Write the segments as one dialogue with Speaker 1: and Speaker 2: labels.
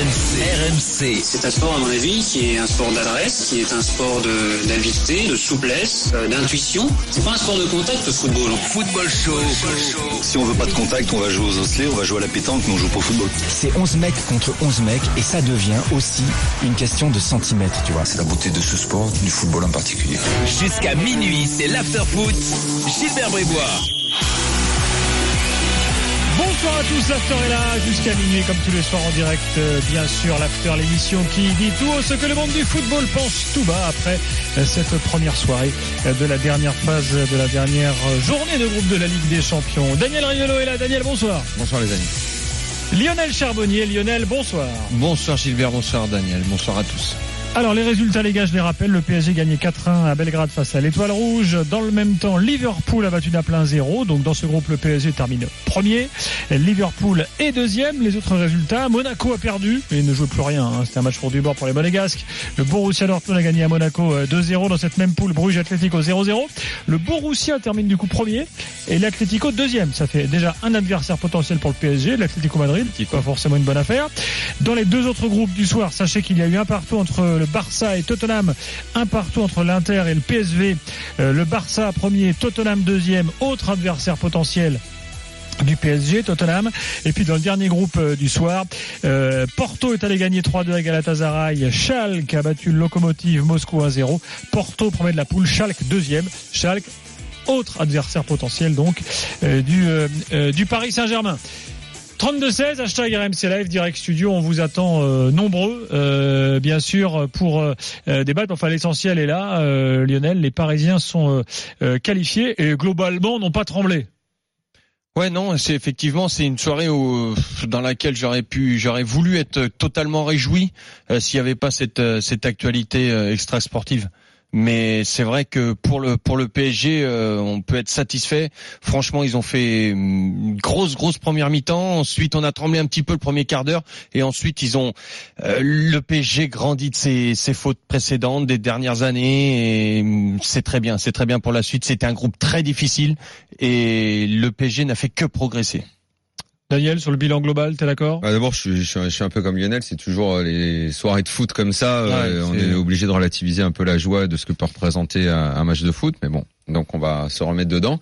Speaker 1: RMC.
Speaker 2: C'est un sport, à mon avis, qui est un sport d'adresse, qui est un sport d'habileté, de souplesse, d'intuition. C'est pas un sport de contact, le football.
Speaker 1: Football show.
Speaker 3: Si on veut pas de contact, on va jouer aux osselets, on va jouer à la pétanque, mais on joue pas au football.
Speaker 4: C'est 11 mecs contre 11 mecs et ça devient aussi une question de centimètres, tu vois.
Speaker 5: C'est la beauté de ce sport, du football en particulier.
Speaker 1: Jusqu'à minuit, c'est l'after-foot. Gilbert Brébois.
Speaker 6: Bonsoir à tous, l'After est là jusqu'à minuit comme tous les soirs en direct, bien sûr l'After, l'émission qui dit tout haut ce que le monde du football pense tout bas après cette première soirée de la dernière phase, de la dernière journée de groupe de la Ligue des Champions. Daniel Riolo est là. Daniel, bonsoir.
Speaker 7: Bonsoir les amis.
Speaker 6: Lionel Charbonnier. Lionel, bonsoir.
Speaker 7: Bonsoir Gilbert, bonsoir Daniel, bonsoir à tous.
Speaker 6: Alors les résultats les gars, je les rappelle, le PSG gagnait 4-1 à Belgrade face à l'Étoile Rouge. Dans le même temps, Liverpool a battu Naples 1-0. Donc dans ce groupe, le PSG termine premier. Liverpool est deuxième. Les autres résultats, Monaco a perdu, mais il ne joue plus rien. C'était un match pour du bord pour les Monégasques. Le Borussia Dortmund a gagné à Monaco 2-0. Dans cette même poule, Bruges Atlético 0-0. Le Borussia termine du coup premier et l'Atlético deuxième. Ça fait déjà un adversaire potentiel pour le PSG, l'Atlético Madrid, qui n'est pas forcément une bonne affaire. Dans les deux autres groupes du soir, sachez qu'il y a eu un partout entre le Barça et Tottenham, un partout entre l'Inter et le PSV. Le Barça premier, Tottenham deuxième, autre adversaire potentiel du PSG, Tottenham. Et puis dans le dernier groupe du soir, Porto est allé gagner 3-2 à Galatasaray. Schalke a battu le Lokomotiv Moscou 1-0. Porto premier de la poule, Schalke deuxième. Schalke, autre adversaire potentiel donc du Paris Saint-Germain. 32-16, hashtag RMC Live, Direct Studio, on vous attend nombreux, bien sûr, pour débattre. Enfin, l'essentiel est là, Lionel, les Parisiens sont qualifiés et globalement n'ont pas tremblé.
Speaker 7: Ouais, non, c'est une soirée dans laquelle j'aurais voulu être totalement réjoui s'il n'y avait pas cette actualité extra-sportive. Mais c'est vrai que pour le PSG, on peut être satisfait. Franchement, ils ont fait une grosse première mi-temps. Ensuite, on a tremblé un petit peu le premier quart d'heure. Et ensuite, ils ont le PSG grandit de ses fautes précédentes des dernières années. Et c'est très bien pour la suite. C'était un groupe très difficile et le PSG n'a fait que progresser.
Speaker 6: Daniel, sur le bilan global, t'es d'accord?
Speaker 8: D'abord, je suis un peu comme Lionel, c'est toujours les soirées de foot comme ça, on est obligé de relativiser un peu la joie de ce que peut représenter un match de foot, mais bon, donc on va se remettre dedans.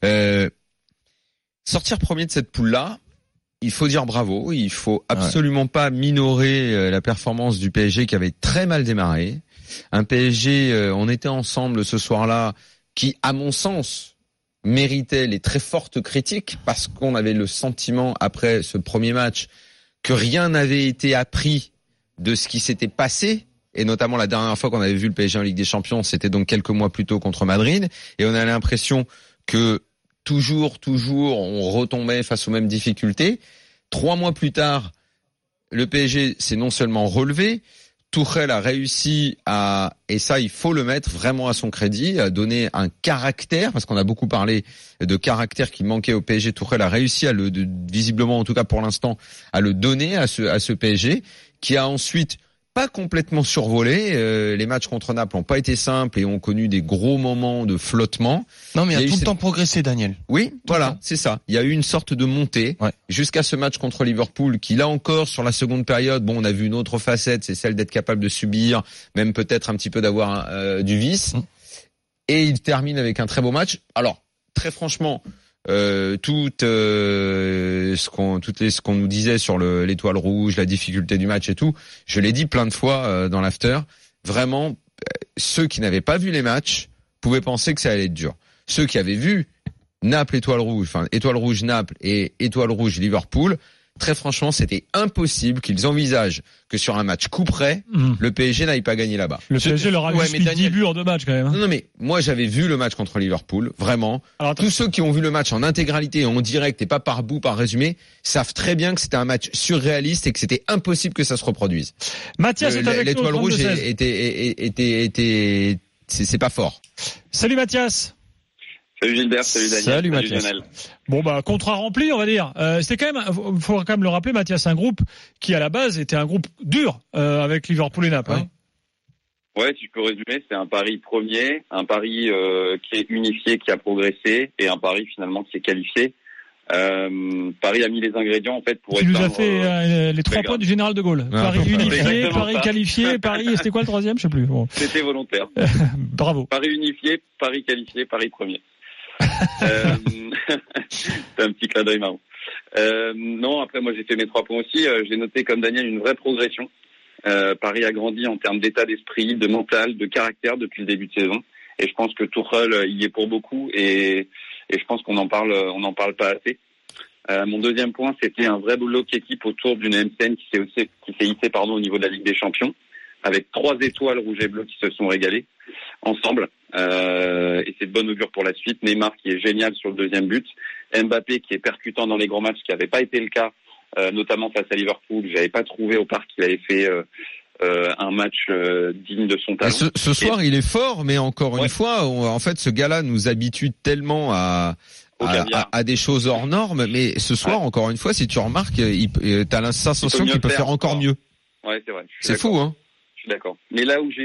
Speaker 8: Sortir premier de cette poule-là, il faut dire bravo, il faut absolument pas minorer la performance du PSG qui avait très mal démarré. Un PSG, on était ensemble ce soir-là, qui, à mon sens, méritait les très fortes critiques parce qu'on avait le sentiment après ce premier match que rien n'avait été appris de ce qui s'était passé, et notamment la dernière fois qu'on avait vu le PSG en Ligue des Champions, c'était donc quelques mois plus tôt contre Madrid, et on a l'impression que toujours on retombait face aux mêmes difficultés. 3 mois plus tard, le PSG s'est non seulement relevé, Tuchel a réussi à, et ça il faut le mettre vraiment à son crédit, à donner un caractère, parce qu'on a beaucoup parlé de caractère qui manquait au PSG. Tuchel a réussi à visiblement en tout cas pour l'instant, à le donner à ce PSG, qui a ensuite pas complètement survolé. Les matchs contre Naples n'ont pas été simples et ont connu des gros moments de flottement.
Speaker 7: Non, mais il y a tout le temps progressé, Daniel.
Speaker 8: Oui, voilà, c'est ça. Il y a eu une sorte de montée jusqu'à ce match contre Liverpool qui, là encore, sur la seconde période, on a vu une autre facette, c'est celle d'être capable de subir, même peut-être un petit peu d'avoir du vice. Et il termine avec un très beau match. Alors, très franchement, tout ce qu'on nous disait sur l'Étoile Rouge, la difficulté du match et tout, je l'ai dit plein de fois dans l'after, vraiment ceux qui n'avaient pas vu les matchs pouvaient penser que ça allait être dur. Ceux qui avaient vu Naples Étoile Rouge, enfin Étoile Rouge Naples et Étoile Rouge Liverpool, très franchement, c'était impossible qu'ils envisagent que sur un match coup près, le PSG n'aille pas gagner là-bas.
Speaker 6: Le PSG leur a mis 10 buts en 2 matchs quand même.
Speaker 8: Non, mais moi j'avais vu le match contre Liverpool, vraiment. Alors, tous ceux qui ont vu le match en intégralité, en direct et pas par bout, par résumé, savent très bien que c'était un match surréaliste et que c'était impossible que ça se reproduise.
Speaker 6: Mathias est avec nous.
Speaker 8: L'Étoile Rouge c'est pas fort.
Speaker 6: Salut Mathias.
Speaker 9: Salut Gilbert, salut Daniel,
Speaker 6: salut Mathias.
Speaker 9: Lionel.
Speaker 6: Bon contrat rempli, on va dire. C'était quand même, faut quand même le rappeler, Mathias, un groupe qui à la base était un groupe dur avec Liverpool et Naples.
Speaker 9: Ouais, tu peux résumer, c'est un Paris premier, un Paris qui est unifié, qui a progressé, et un Paris finalement qui est qualifié. Paris a mis les ingrédients en fait pour
Speaker 6: Tu nous as
Speaker 9: éteindre,
Speaker 6: fait les 3 points du général de Gaulle.
Speaker 8: Ah,
Speaker 6: Paris unifié,
Speaker 9: exactement
Speaker 6: Paris
Speaker 9: ça.
Speaker 6: qualifié, Paris, c'était quoi le troisième? Je sais plus. Bon.
Speaker 9: C'était volontaire.
Speaker 6: Bravo.
Speaker 9: Paris unifié, Paris qualifié, Paris premier. C'est un petit clin d'œil marrant. Non, après moi j'ai fait mes 3 points aussi. J'ai noté comme Daniel une vraie progression. Paris a grandi en termes d'état d'esprit, de mental, de caractère depuis le début de saison. Et je pense que Tuchel y est pour beaucoup. Et je pense qu'on en parle pas assez. Mon deuxième point, c'était un vrai bloc équipe autour d'une MCN qui s'est hissée au niveau de la Ligue des Champions, avec 3 étoiles rouges et bleues qui se sont régalées ensemble. Et c'est de bon augure pour la suite. Neymar qui est génial sur le deuxième but, Mbappé qui est percutant dans les gros matchs, qui n'avait pas été le cas, notamment face à Liverpool. J'avais pas trouvé au parc qu'il avait fait un match digne de son talent.
Speaker 8: Ce soir, il est fort, mais encore une fois, en fait, ce gars-là nous habitue tellement à des choses hors normes, mais ce soir, encore une fois, si tu remarques, t'as la sensation qu'il peut faire encore mieux.
Speaker 9: Ouais, c'est vrai.
Speaker 8: C'est fou, hein.
Speaker 9: Je suis d'accord. Mais là où j'ai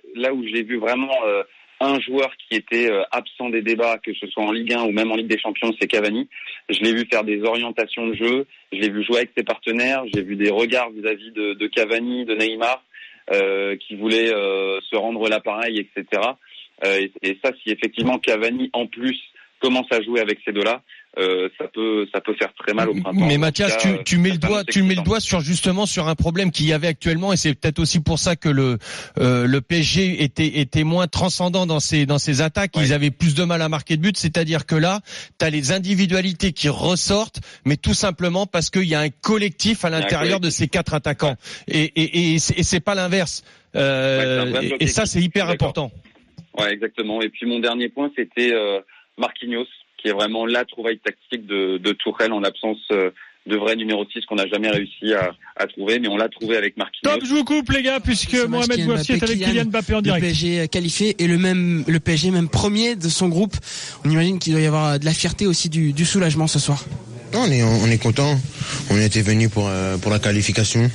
Speaker 9: vu vraiment un joueur qui était absent des débats, que ce soit en Ligue 1 ou même en Ligue des Champions, c'est Cavani. Je l'ai vu faire des orientations de jeu, je l'ai vu jouer avec ses partenaires, j'ai vu des regards vis-à-vis de Cavani, de Neymar, qui voulaient se rendre l'appareil, etc. Et ça, si effectivement Cavani en plus commence à jouer avec ces deux-là, ça peut faire très mal au printemps.
Speaker 7: Mais Mathias, tu mets le doigt sur un problème qu'il y avait actuellement, et c'est peut-être aussi pour ça que le PSG était moins transcendant dans ses attaques. Ouais. Ils avaient plus de mal à marquer de buts. C'est-à-dire que là, t'as les individualités qui ressortent, mais tout simplement parce qu'il y a un collectif à l'intérieur de ces 4 attaquants. Et c'est pas l'inverse. Et ça, c'est hyper important.
Speaker 9: Ouais, exactement. Et puis mon dernier point, c'était Marquinhos, qui est vraiment la trouvaille tactique de Tuchel en l'absence de vrai numéro 6 qu'on n'a jamais réussi à trouver, mais on l'a trouvé avec Marquinhos.
Speaker 6: Top, je vous coupe les gars, puisque Mohamed Bouafsi est avec Kylian Mbappé en direct.
Speaker 10: Le PSG qualifié et le PSG même premier de son groupe. On imagine qu'il doit y avoir de la fierté aussi, du soulagement ce soir.
Speaker 11: Non, on est content. On était venu pour la qualification.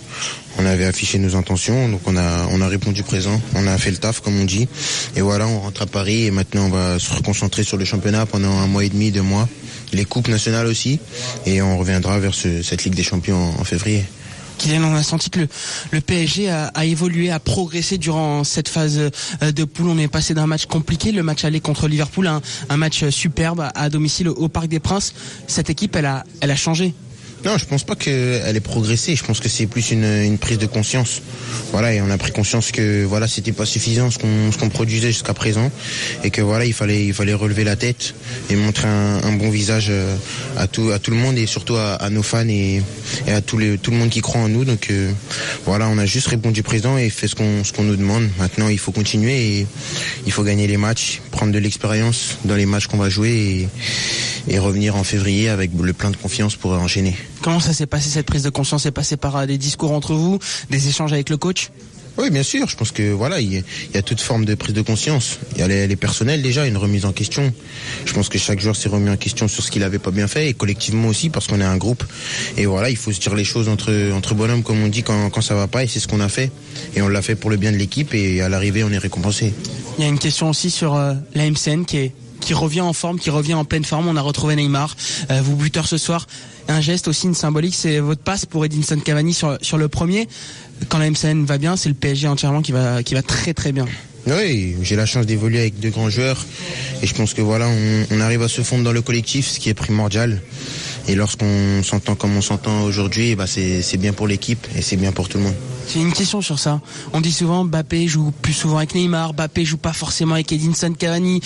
Speaker 11: On avait affiché nos intentions, donc on a répondu présent. On a fait le taf, comme on dit. Et voilà, on rentre à Paris et maintenant on va se reconcentrer sur le championnat pendant 1 mois et demi, 2 mois. Les coupes nationales aussi. Et on reviendra vers cette Ligue des Champions en février.
Speaker 10: Kylian, on a senti que le PSG a évolué, a progressé durant cette phase de poule. On est passé d'un match compliqué, le match aller contre Liverpool, un match superbe à domicile au Parc des Princes. Cette équipe, elle a changé.
Speaker 11: Non, je pense pas qu'elle ait progressé. Je pense que c'est plus une prise de conscience. Voilà, et on a pris conscience que voilà, c'était pas suffisant ce qu'on produisait jusqu'à présent, et que voilà, il fallait relever la tête et montrer un bon visage à tout le monde, et surtout à nos fans et à tout le monde qui croit en nous. Donc voilà, on a juste répondu présent et fait ce qu'on nous demande. Maintenant, il faut continuer et il faut gagner les matchs, prendre de l'expérience dans les matchs qu'on va jouer et revenir en février avec le plein de confiance pour enchaîner.
Speaker 10: Comment ça s'est passé, cette prise de conscience? C'est passé par des discours entre vous, des échanges avec le coach?
Speaker 11: Oui, bien sûr. Je pense que voilà, il y a toute forme de prise de conscience. Il y a les personnels déjà, une remise en question. Je pense que chaque joueur s'est remis en question sur ce qu'il avait pas bien fait, et collectivement aussi, parce qu'on est un groupe. Et voilà, il faut se dire les choses entre bonhommes, comme on dit, quand ça va pas, et c'est ce qu'on a fait. Et on l'a fait pour le bien de l'équipe, et à l'arrivée, on est récompensé.
Speaker 10: Il y a une question aussi sur la MCN qui revient en forme, qui revient en pleine forme. On a retrouvé Neymar, vous buteur ce soir. Un geste aussi, une symbolique, c'est votre passe pour Edinson Cavani sur le premier. Quand la MCN va bien, c'est le PSG entièrement qui va très très bien.
Speaker 11: Oui, j'ai la chance d'évoluer avec 2 grands joueurs, et je pense que voilà, on arrive à se fondre dans le collectif, ce qui est primordial. Et lorsqu'on s'entend comme on s'entend aujourd'hui, c'est bien pour l'équipe et c'est bien pour tout le monde.
Speaker 10: J'ai une question sur ça. On dit souvent Mbappé joue plus souvent avec Neymar, Mbappé joue pas forcément avec Edinson Cavani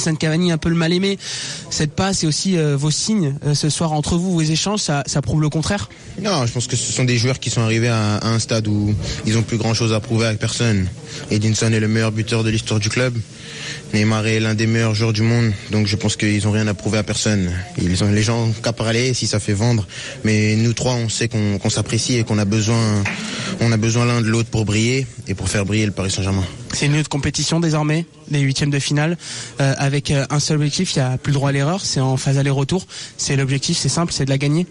Speaker 10: un peu le mal aimé. Cette passe et aussi vos signes ce soir entre vous, vos échanges, ça prouve le contraire?
Speaker 11: Non, je pense que ce sont des joueurs qui sont arrivés à un stade où ils ont plus grand chose à prouver avec personne. Edinson est le meilleur buteur de l'histoire du club. Neymar est l'un des meilleurs joueurs du monde, donc je pense qu'ils ont rien à prouver à personne. Les gens ont qu'à parler si ça fait vendre, mais nous 3, on sait qu'on s'apprécie et qu'on a besoin l'un de l'autre pour briller et pour faire briller le Paris Saint-Germain.
Speaker 10: C'est une autre compétition désormais, les 8e de finale, avec un seul objectif, il n'y a plus le droit à l'erreur, c'est en phase aller-retour. C'est l'objectif, c'est simple, c'est de la gagner.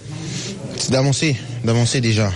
Speaker 11: C'est d'avancer déjà.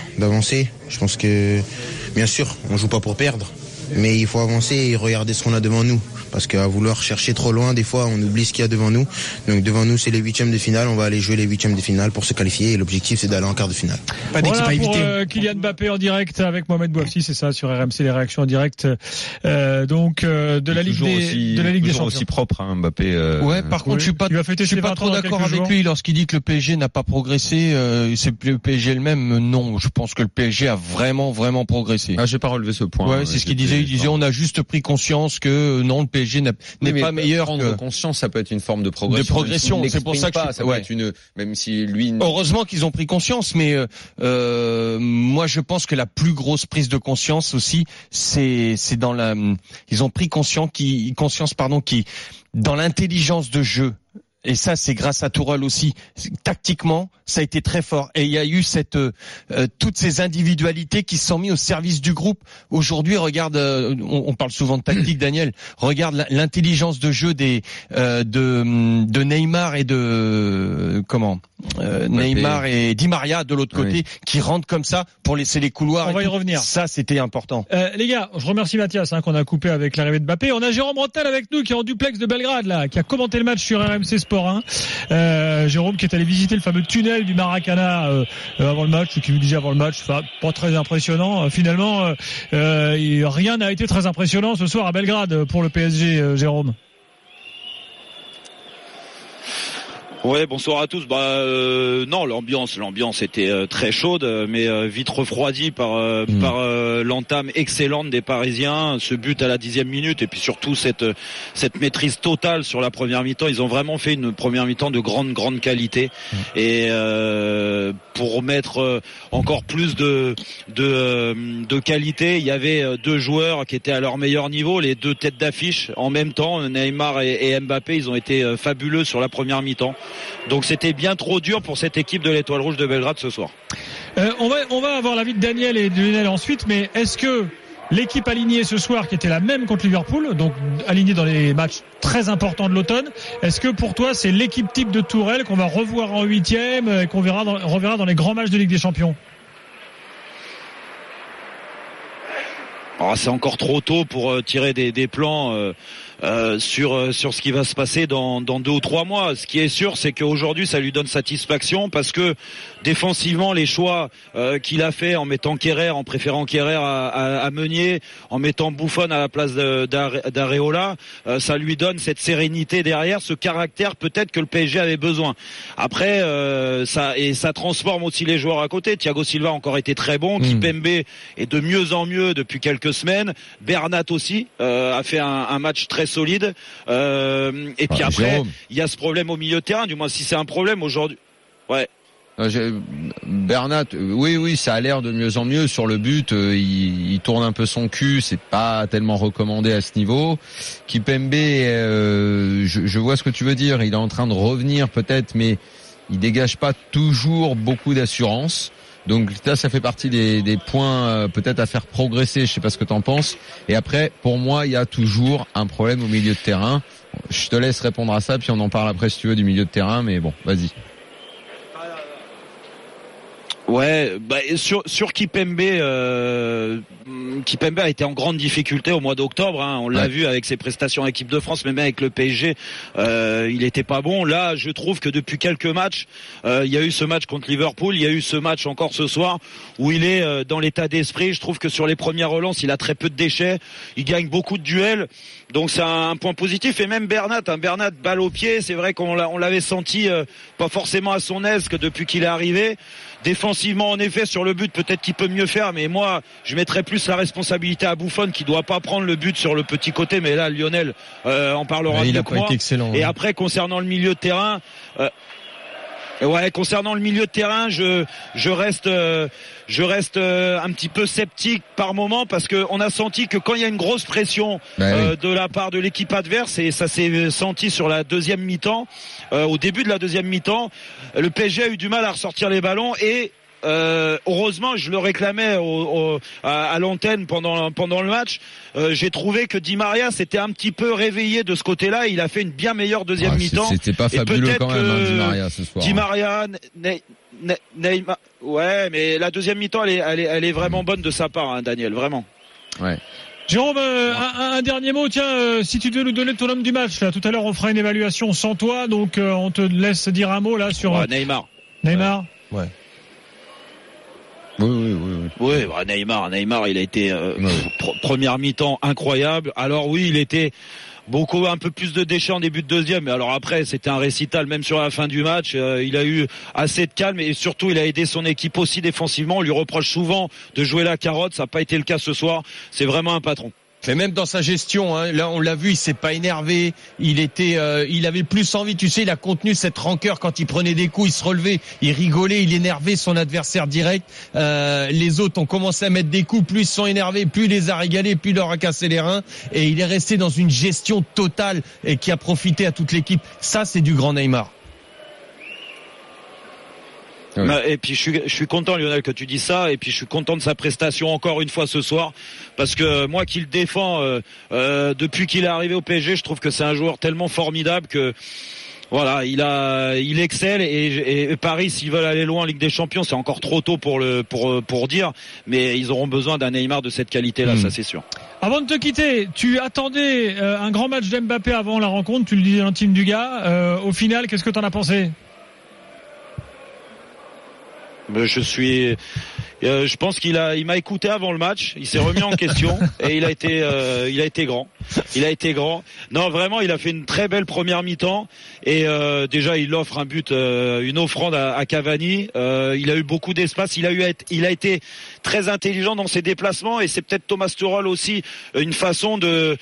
Speaker 11: Je pense que, bien sûr, on joue pas pour perdre, mais il faut avancer et regarder ce qu'on a devant nous. parce qu'à vouloir chercher trop loin, des fois, on oublie ce qu'il y a devant nous. Donc devant nous, c'est les 8e de finale. On va aller jouer les 8e de finale pour se qualifier. Et l'objectif, c'est d'aller en quart de finale.
Speaker 6: Pas d'équipe à éviter. Kylian Mbappé en direct avec Mohamed Bouafsi, c'est ça sur RMC, les réactions en direct. De la Ligue des Champions.
Speaker 8: Aussi propre, hein, Mbappé.
Speaker 7: Ouais, par contre, je suis pas trop d'accord avec lui lorsqu'il dit que le PSG n'a pas progressé. C'est le PSG le même. Non, je pense que le PSG a vraiment progressé.
Speaker 8: J'ai pas relevé ce point.
Speaker 7: Ouais, c'est ce qu'il disait. Il disait, on a juste pris conscience que non, le PSG n'est pas meilleur.
Speaker 8: Prendre conscience, ça peut être une forme de progression.
Speaker 7: C'est pour ça que
Speaker 8: ça peut être même si lui.
Speaker 7: Heureusement qu'ils ont pris conscience, mais moi je pense que la plus grosse prise de conscience aussi, c'est dans ils ont pris conscience qui dans l'intelligence de jeu. Et ça, c'est grâce à Tourelle aussi. Tactiquement, ça a été très fort. Et il y a eu toutes ces individualités qui se sont mises au service du groupe. Aujourd'hui, regarde, on parle souvent de tactique, Daniel. Regarde l'intelligence de jeu de Neymar et Neymar et Di Maria de l'autre côté, qui rentrent comme ça pour laisser les couloirs.
Speaker 6: On va y revenir.
Speaker 7: Ça, c'était important.
Speaker 6: Les gars, je remercie Mathias qu'on a coupé avec l'arrivée de Mbappé. On a Jérôme Rantel avec nous qui est en duplex de Belgrade là, qui a commenté le match sur RMC Sport 1. Jérôme qui est allé visiter le fameux tunnel du Maracana avant le match, qui vous disait avant le match, pas très impressionnant. Finalement, rien n'a été très impressionnant ce soir à Belgrade pour le PSG, Jérôme.
Speaker 12: Ouais, bonsoir à tous. Non, l'ambiance était très chaude, mais vite refroidie par l'entame excellente des Parisiens, ce but à la 10e minute, et puis surtout cette maîtrise totale sur la première mi-temps. Ils ont vraiment fait une première mi-temps de grande qualité, et pour mettre encore plus de qualité, il y avait deux joueurs qui étaient à leur meilleur niveau, les deux têtes d'affiche en même temps, Neymar et Mbappé. Ils ont été fabuleux sur la première mi-temps. Donc c'était bien trop dur pour cette équipe de l'Étoile Rouge de Belgrade ce soir.
Speaker 6: On va avoir l'avis de Daniel et de Lionel ensuite, mais est-ce que l'équipe alignée ce soir, qui était la même contre Liverpool, donc alignée dans les matchs très importants de l'automne, est-ce que pour toi c'est l'équipe type de Tourelle qu'on va revoir en 8e et qu'on reverra dans les grands matchs de Ligue des Champions?
Speaker 12: C'est encore trop tôt pour tirer des plans sur ce qui va se passer dans 2 ou 3 mois. Ce qui est sûr, c'est qu'aujourd'hui ça lui donne satisfaction, parce que défensivement les choix qu'il a fait en mettant Kerrer, en préférant Kerrer à Meunier, en mettant Buffon à la place d'Areola, ça lui donne cette sérénité derrière, ce caractère peut-être que le PSG avait besoin. Après ça transforme aussi les joueurs à côté. Thiago Silva a encore été très bon, Kimpembe est de mieux en mieux depuis quelques semaines, Bernat aussi a fait un match très solide, et puis après il y a ce problème au milieu de terrain, du moins si c'est un problème aujourd'hui. Ouais.
Speaker 8: Bernat, oui, ça a l'air de mieux en mieux sur le but. Il tourne un peu son cul, c'est pas tellement recommandé à ce niveau. Kimpembe, je vois ce que tu veux dire. Il est en train de revenir peut-être, mais il dégage pas toujours beaucoup d'assurance. Donc là, ça fait partie des points peut-être à faire progresser. Je sais pas ce que t'en penses. Et après, pour moi, il y a toujours un problème au milieu de terrain. Je te laisse répondre à ça, puis on en parle après si tu veux du milieu de terrain. Mais bon, vas-y.
Speaker 12: Ouais, sur Kimpembe, Kimpembe a été en grande difficulté au mois d'octobre. On l'a vu avec ses prestations en équipe de France, mais même avec le PSG, il était pas bon. Là, je trouve que depuis quelques matchs, il y a eu ce match contre Liverpool, il y a eu ce match encore ce soir où il est dans l'état d'esprit. Je trouve que sur les premières relances, il a très peu de déchets, il gagne beaucoup de duels. Donc c'est un point positif. Et même Bernat, balle au pied, c'est vrai qu'on l'avait senti pas forcément à son aise que depuis qu'il est arrivé. Défensivement, en effet, sur le but, peut-être qu'il peut mieux faire, mais moi, je mettrais plus la responsabilité à Buffon, qui doit pas prendre le but sur le petit côté, mais là, Lionel en parlera mieux que moi.
Speaker 7: Excellent,
Speaker 12: et après, concernant le milieu de terrain, concernant le milieu de terrain, je reste un petit peu sceptique par moment, parce que on a senti que quand il y a une grosse pression de la part de l'équipe adverse, et ça s'est senti sur la deuxième mi-temps, au début de la deuxième mi-temps, le PSG a eu du mal à ressortir les ballons, et heureusement, je le réclamais à l'antenne pendant le match. J'ai trouvé que Di Maria s'était un petit peu réveillé de ce côté-là. Il a fait une bien meilleure deuxième mi-temps.
Speaker 8: C'était pas fabuleux quand même, Di Maria ce soir.
Speaker 12: Di Maria, Neymar. Ouais, mais la deuxième mi-temps, elle est vraiment bonne de sa part, Daniel, vraiment.
Speaker 8: Ouais.
Speaker 6: Jérôme, un dernier mot, tiens, si tu devais nous donner ton homme du match, là, tout à l'heure on fera une évaluation sans toi, donc on te laisse dire un mot là sur
Speaker 12: Neymar.
Speaker 6: Neymar.
Speaker 7: Ouais.
Speaker 12: Oui, bah, Neymar, il a été première mi-temps incroyable. Alors oui, il était un peu plus de déchets en début de deuxième, mais alors après c'était un récital même sur la fin du match. Il a eu assez de calme et surtout il a aidé son équipe aussi défensivement. On lui reproche souvent de jouer la carotte, ça n'a pas été le cas ce soir. C'est vraiment un patron.
Speaker 7: Mais même dans sa gestion, hein, là on l'a vu, il s'est pas énervé. Il avait plus envie. Tu sais, il a contenu cette rancœur quand il prenait des coups, il se relevait, il rigolait, il énervait son adversaire direct. Les autres ont commencé à mettre des coups, plus ils sont énervés, plus il les a régalés, plus il leur a cassé les reins. Et il est resté dans une gestion totale et qui a profité à toute l'équipe. Ça, c'est du grand Neymar.
Speaker 12: Oui. Et puis je suis content, Lionel, que tu dis ça, et puis je suis content de sa prestation encore une fois ce soir, parce que moi qui le défends depuis qu'il est arrivé au PSG, je trouve que c'est un joueur tellement formidable que voilà, il excelle et Paris, s'ils veulent aller loin en Ligue des Champions, c'est encore trop tôt pour dire, mais ils auront besoin d'un Neymar de cette qualité-là, ça c'est sûr.
Speaker 6: Avant de te quitter, tu attendais un grand match d'Mbappé avant la rencontre, tu le disais dans le team du gars. Au final, qu'est-ce que t'en as pensé ?
Speaker 12: Je pense qu'il m'a écouté avant le match. Il s'est remis en question et il a été grand. Il a été grand. Non, vraiment, il a fait une très belle première mi-temps et déjà il offre un but, une offrande à Cavani. Il a eu beaucoup d'espace. Il a été très intelligent dans ses déplacements et c'est peut-être Thomas Tuchel aussi une façon de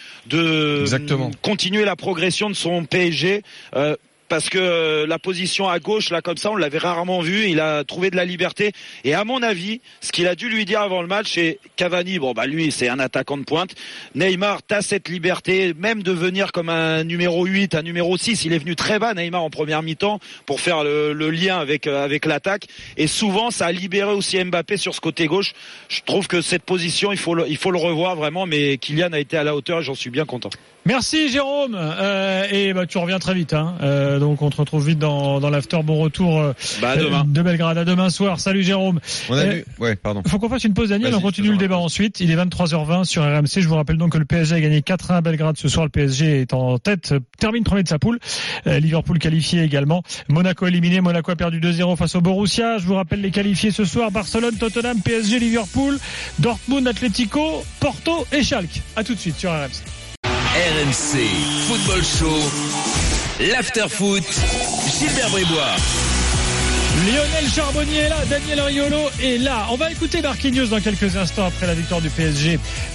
Speaker 12: continuer la progression de son PSG. Parce que la position à gauche, là, comme ça, on l'avait rarement vu. Il a trouvé de la liberté. Et à mon avis, ce qu'il a dû lui dire avant le match, c'est Cavani, lui, c'est un attaquant de pointe. Neymar, t'as cette liberté, même de venir comme un numéro 8, un numéro 6. Il est venu très bas, Neymar, en première mi-temps, pour faire le lien avec l'attaque. Et souvent, ça a libéré aussi Mbappé sur ce côté gauche. Je trouve que cette position, il faut le revoir vraiment. Mais Kylian a été à la hauteur et j'en suis bien content.
Speaker 6: Merci Jérôme, et tu reviens très vite, hein. Donc on te retrouve vite dans l'after. Bon retour de Belgrade, à demain soir. Salut Jérôme. Faut qu'on fasse une pause, Daniel. On continue le débat ensuite. Il est 23h20 sur RMC. Je vous rappelle donc que le PSG a gagné 4-1 à Belgrade ce soir. Le PSG est en tête, termine premier de sa poule. Liverpool qualifié également. Monaco éliminé. Monaco a perdu 2-0 face au Borussia. Je vous rappelle les qualifiés ce soir: Barcelone, Tottenham, PSG, Liverpool, Dortmund, Atlético, Porto et Schalke. À tout de suite sur RMC.
Speaker 1: RMC Football Show, l'after-foot, Gilbert Brébois.
Speaker 6: Lionel Charbonnier est là, Daniel Riolo est là. On va écouter Marquinhos dans quelques instants après la victoire du PSG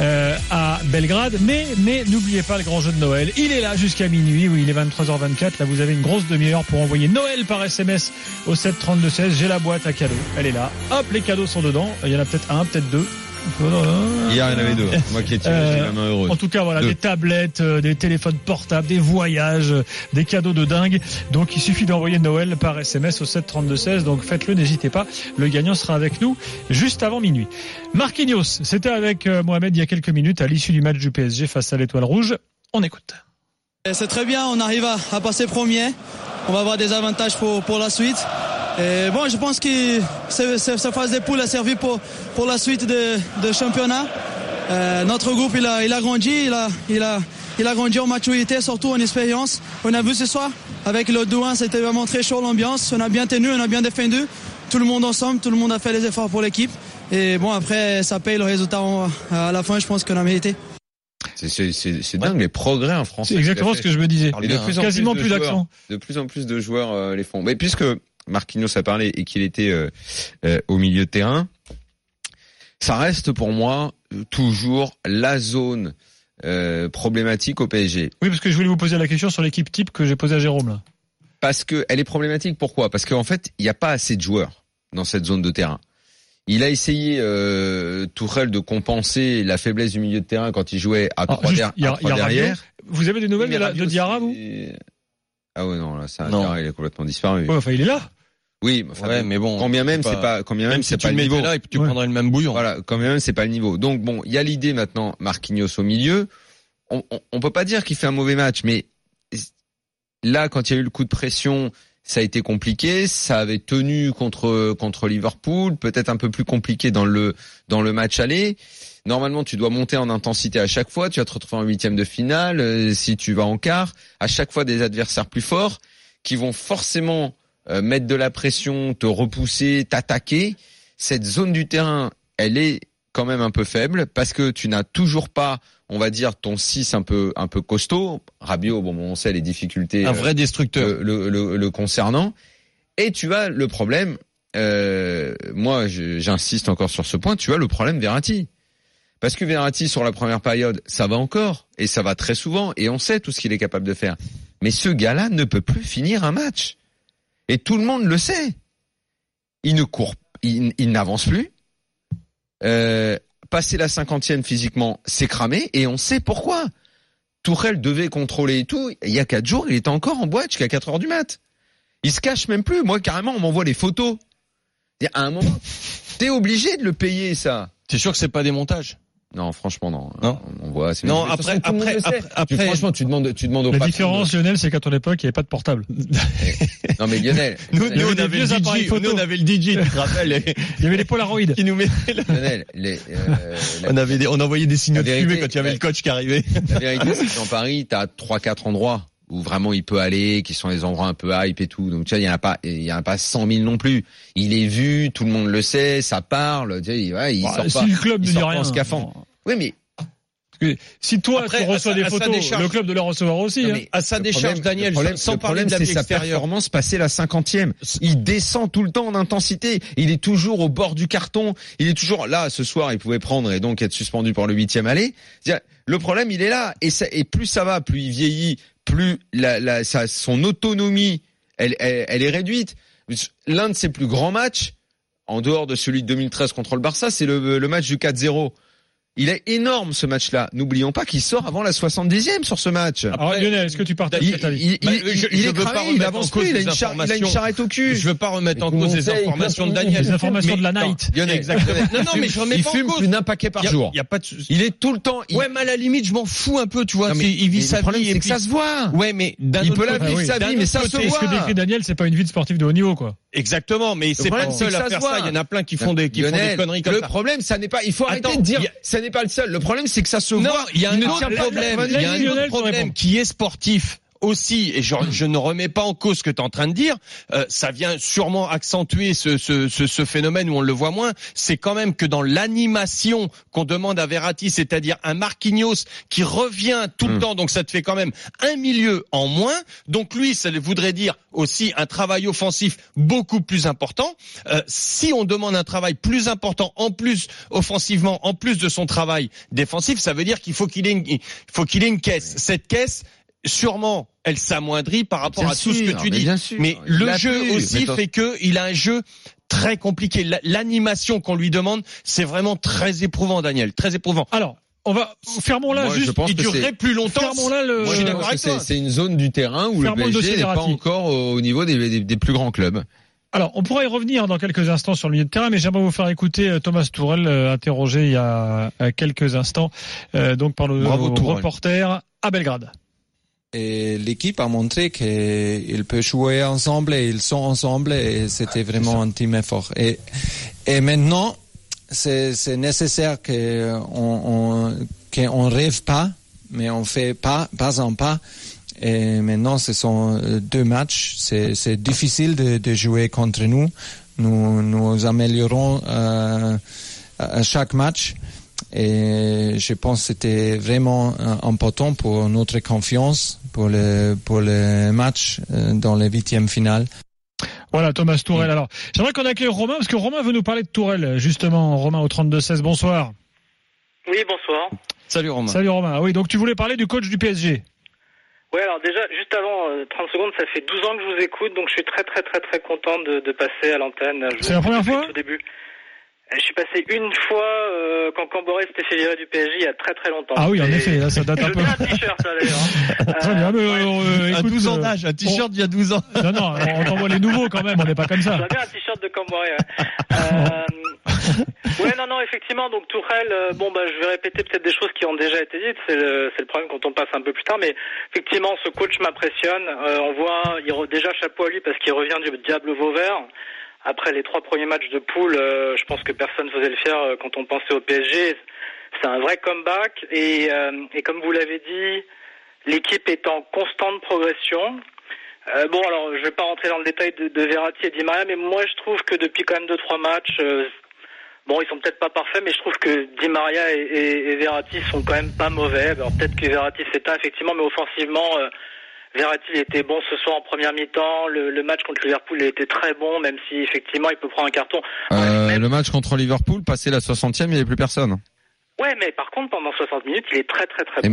Speaker 6: à Belgrade. Mais n'oubliez pas le grand jeu de Noël. Il est là jusqu'à minuit. Oui, il est 23h24. Là, vous avez une grosse demi-heure pour envoyer Noël par SMS au 732-16. J'ai la boîte à cadeaux. Elle est là. Hop, les cadeaux sont dedans. Il y en a peut-être un, peut-être deux.
Speaker 8: Hier, il y en avait deux. Moi qui ai tiré, j'ai la main heureuse.
Speaker 6: En tout cas, voilà, des tablettes, des téléphones portables, des voyages, des cadeaux de dingue. Donc, il suffit d'envoyer Noël par SMS au 732-16. Donc, faites-le, n'hésitez pas. Le gagnant sera avec nous juste avant minuit. Marquinhos, c'était avec Mohamed il y a quelques minutes à l'issue du match du PSG face à l'Étoile Rouge. On écoute.
Speaker 13: C'est très bien, on arrive à passer premier. On va avoir des avantages pour la suite. Et bon, je pense que cette phase de poule a servi pour la suite de championnat. Notre groupe, il a grandi, il a grandi en maturité, surtout en expérience. On a vu ce soir, avec le 2-1, c'était vraiment très chaud l'ambiance. On a bien tenu, on a bien défendu. Tout le monde ensemble, tout le monde a fait les efforts pour l'équipe. Et bon, après, ça paye le résultat à la fin, je pense qu'on a mérité.
Speaker 8: C'est dingue les progrès en France.
Speaker 6: C'est exactement ce que je me disais. Quasiment plus d'accent.
Speaker 8: De plus en plus de joueurs les font. Mais puisque Marquinhos a parlé et qu'il était au milieu de terrain, ça reste pour moi toujours la zone problématique au PSG.
Speaker 6: Oui, parce que je voulais vous poser la question sur l'équipe type que j'ai posée à Jérôme là.
Speaker 8: Parce que elle est problématique. Pourquoi ? Parce qu'en fait, il n'y a pas assez de joueurs dans cette zone de terrain. Il a essayé Tuchel de compenser la faiblesse du milieu de terrain quand il jouait à 3 derrière.
Speaker 6: Vous avez des nouvelles de Diarra, vous ?
Speaker 8: Ah ouais, non, là, Diarra, il est complètement disparu.
Speaker 6: Ouais, enfin, il est là.
Speaker 8: Oui, mais bon. Quand bien même, c'est pas le niveau.
Speaker 7: Là, et puis tu prendrais le même bouillon.
Speaker 8: Voilà, quand bien même, c'est pas le niveau. Donc bon, il y a l'idée maintenant, Marquinhos au milieu. On peut pas dire qu'il fait un mauvais match, mais là, quand il y a eu le coup de pression, ça a été compliqué, ça avait tenu contre Liverpool, peut-être un peu plus compliqué dans le match aller. Normalement, tu dois monter en intensité à chaque fois. Tu vas te retrouver en huitième de finale. Si tu vas en quart, à chaque fois des adversaires plus forts qui vont forcément mettre de la pression, te repousser, t'attaquer. Cette zone du terrain, elle est quand même un peu faible parce que tu n'as toujours pas, on va dire, ton 6 un peu costaud. Rabiot, bon, on sait les difficultés.
Speaker 7: Un vrai destructeur.
Speaker 8: Le concernant. Et tu as le problème, moi j'insiste encore sur ce point, tu as le problème Verratti. Parce que Verratti, sur la première période, ça va encore, et ça va très souvent, et on sait tout ce qu'il est capable de faire. Mais ce gars-là ne peut plus finir un match. Et tout le monde le sait. Il ne court, il n'avance plus. Passer la 50e physiquement, c'est cramé, et on sait pourquoi. Tourelle devait contrôler et tout. Il y a 4 jours, il était encore en boîte jusqu'à 4 heures du mat. Il se cache même plus. Moi, carrément, on m'envoie les photos. À un moment, t'es obligé de le payer, ça.
Speaker 7: T'es sûr que c'est pas des montages?
Speaker 8: Non, franchement, non.
Speaker 7: Non.
Speaker 8: On voit.
Speaker 7: Non, après.
Speaker 8: Franchement, tu demandes au patron.
Speaker 6: La différence, Lionel, c'est qu'à ton époque, il n'y avait pas de portable.
Speaker 8: Non, mais Lionel.
Speaker 7: Nous, on avait le DJ, tu te rappelles?
Speaker 6: Il y avait les Polaroids.
Speaker 7: Qui nous mettaient
Speaker 8: Lionel,
Speaker 7: on envoyait des signaux de fumée quand il y avait le coach qui arrivait.
Speaker 8: La vérité, c'est que dans Paris, t'as 3-4 endroits où vraiment il peut aller, qui sont des endroits un peu hype et tout. Donc tu vois, il y en a pas 100 000 non plus. Il est vu, tout le monde le sait, ça parle. Tu vois, il sort pas.
Speaker 6: Si le club ne dit rien.
Speaker 8: En scaphandre. Oui, mais
Speaker 6: si toi tu reçois des photos, le club doit les recevoir aussi.
Speaker 8: Non,
Speaker 7: à sa décharge, Daniel, sans parler
Speaker 8: c'est sa
Speaker 7: extérieur.
Speaker 8: performance passée la 50e. Il descend tout le temps en intensité. Il est toujours au bord du carton. Il est toujours là. Ce soir, il pouvait prendre et donc être suspendu pour le 8e aller. Le problème, il est là. Et plus ça va, plus il vieillit, plus son autonomie, elle est réduite. L'un de ses plus grands matchs, en dehors de celui de 2013 contre le Barça, c'est le match du 4-0. Il est énorme, ce match-là. N'oublions pas qu'il sort avant la 70e sur ce match.
Speaker 6: Alors, Lionel, est-ce que tu partages cet avis?
Speaker 8: Il est cramé, il avance plus, il a une charrette au cul.
Speaker 7: Je veux pas remettre en cause les informations de Daniel.
Speaker 6: Les informations de la night.
Speaker 8: Lionel, exactement.
Speaker 7: Non, mais je remets pas en cause.
Speaker 8: Il fume plus d'un paquet par jour.
Speaker 7: Il y a pas de
Speaker 8: Il est tout le temps.
Speaker 7: Ouais, mais à la limite, je m'en fous un peu, tu vois. Il vit sa vie.
Speaker 8: C'est que ça se voit.
Speaker 7: Ouais, mais
Speaker 8: il peut la vivre sa vie, mais ça se voit.
Speaker 6: Ce que décrit Daniel, c'est pas une vie de sportif de haut niveau, quoi.
Speaker 7: Exactement, mais c'est pas le seul à faire ça. Il y en a plein qui font des conneries comme ça.
Speaker 8: Le problème, ça n'est pas, il faut arrêter de dire, ça n'est pas le seul. Le problème, c'est que ça se voit.
Speaker 7: Non, il y a un autre problème qui est sportif aussi, et je ne remets pas en cause ce que tu es en train de dire, ça vient sûrement accentuer ce phénomène où on le voit moins, c'est quand même que dans l'animation qu'on demande à Verratti, c'est-à-dire un Marquinhos qui revient tout le temps, donc ça te fait quand même un milieu en moins, donc lui, ça voudrait dire aussi un travail offensif beaucoup plus important. Si on demande un travail plus important en plus offensivement, en plus de son travail défensif, ça veut dire qu'il faut qu'il ait une caisse. Cette caisse, sûrement, elle s'amoindrit par rapport à tout ce que tu dis. Mais le jeu aussi fait que il a un jeu très compliqué. L'animation qu'on lui demande, c'est vraiment très éprouvant, Daniel, très éprouvant.
Speaker 6: Alors, fermons là.
Speaker 8: Moi, juste,
Speaker 7: il durerait plus longtemps.
Speaker 6: Fermons là
Speaker 8: je suis d'accord avec toi. C'est une zone du terrain où le PSG n'est pas encore au niveau des plus grands clubs.
Speaker 6: Alors, on pourra y revenir dans quelques instants sur le milieu de terrain, mais j'aimerais vous faire écouter Thomas Tourelle, interrogé il y a quelques instants, donc par le reporter à Belgrade.
Speaker 14: Et l'équipe a montré qu'ils peuvent jouer ensemble et ils sont ensemble et c'était vraiment un team effort. Et maintenant, c'est nécessaire qu'on rêve pas, mais on fait pas en pas. Et maintenant, ce sont 2 matchs. C'est difficile de jouer contre nous. Nous améliorons à chaque match. Et je pense que c'était vraiment important pour notre confiance pour le match dans les 8e finales.
Speaker 6: Voilà, Thomas Tourelle. Alors, j'aimerais qu'on accueille Romain, parce que Romain veut nous parler de Tourelle, justement. Romain au 32-16, bonsoir.
Speaker 15: Oui, bonsoir.
Speaker 7: Salut Romain.
Speaker 6: Salut Romain. Oui, donc tu voulais parler du coach du PSG.
Speaker 15: Oui, alors déjà, juste avant 30 secondes, ça fait 12 ans que je vous écoute, donc je suis très très très très content de passer à l'antenne.
Speaker 6: C'est la première fois ?
Speaker 15: Au début. Je suis passé une fois quand Camboré s'était fait virer du PSG il y a très très longtemps.
Speaker 6: Ah oui, en effet, là, ça date un peu.
Speaker 15: Je veux un t-shirt là d'ailleurs.
Speaker 6: Très bien, mais
Speaker 7: à 12 ans d'âge, un t-shirt d'il y a 12 ans.
Speaker 6: Non, on t'envoie les nouveaux quand même, on n'est pas comme ça.
Speaker 15: J'aurais bien un t-shirt de Camboré. Non, effectivement, donc Tourelle, je vais répéter peut-être des choses qui ont déjà été dites, c'est le problème quand on passe un peu plus tard, mais effectivement, ce coach m'impressionne. On voit, déjà chapeau à lui parce qu'il revient du diable Vauvert. Après les 3 premiers matchs de poule, je pense que personne faisait le fier quand on pensait au PSG. c'est un vrai comeback et comme vous l'avez dit, l'équipe est en constante progression. Bon, alors je vais pas rentrer dans le détail de Verratti et Di Maria, mais moi je trouve que depuis quand même 2-3 matchs, bon, ils sont peut-être pas parfaits, mais je trouve que Di Maria et Verratti sont quand même pas mauvais. Alors peut-être que Verratti s'éteint effectivement, mais offensivement, Verratti était bon ce soir en première mi-temps. Le match contre Liverpool a été très bon, même si effectivement il peut prendre un carton.
Speaker 8: Le match contre Liverpool, passé la 60e, il n'y avait plus personne.
Speaker 15: Ouais, mais par contre, pendant 60 minutes, il est très très très bon.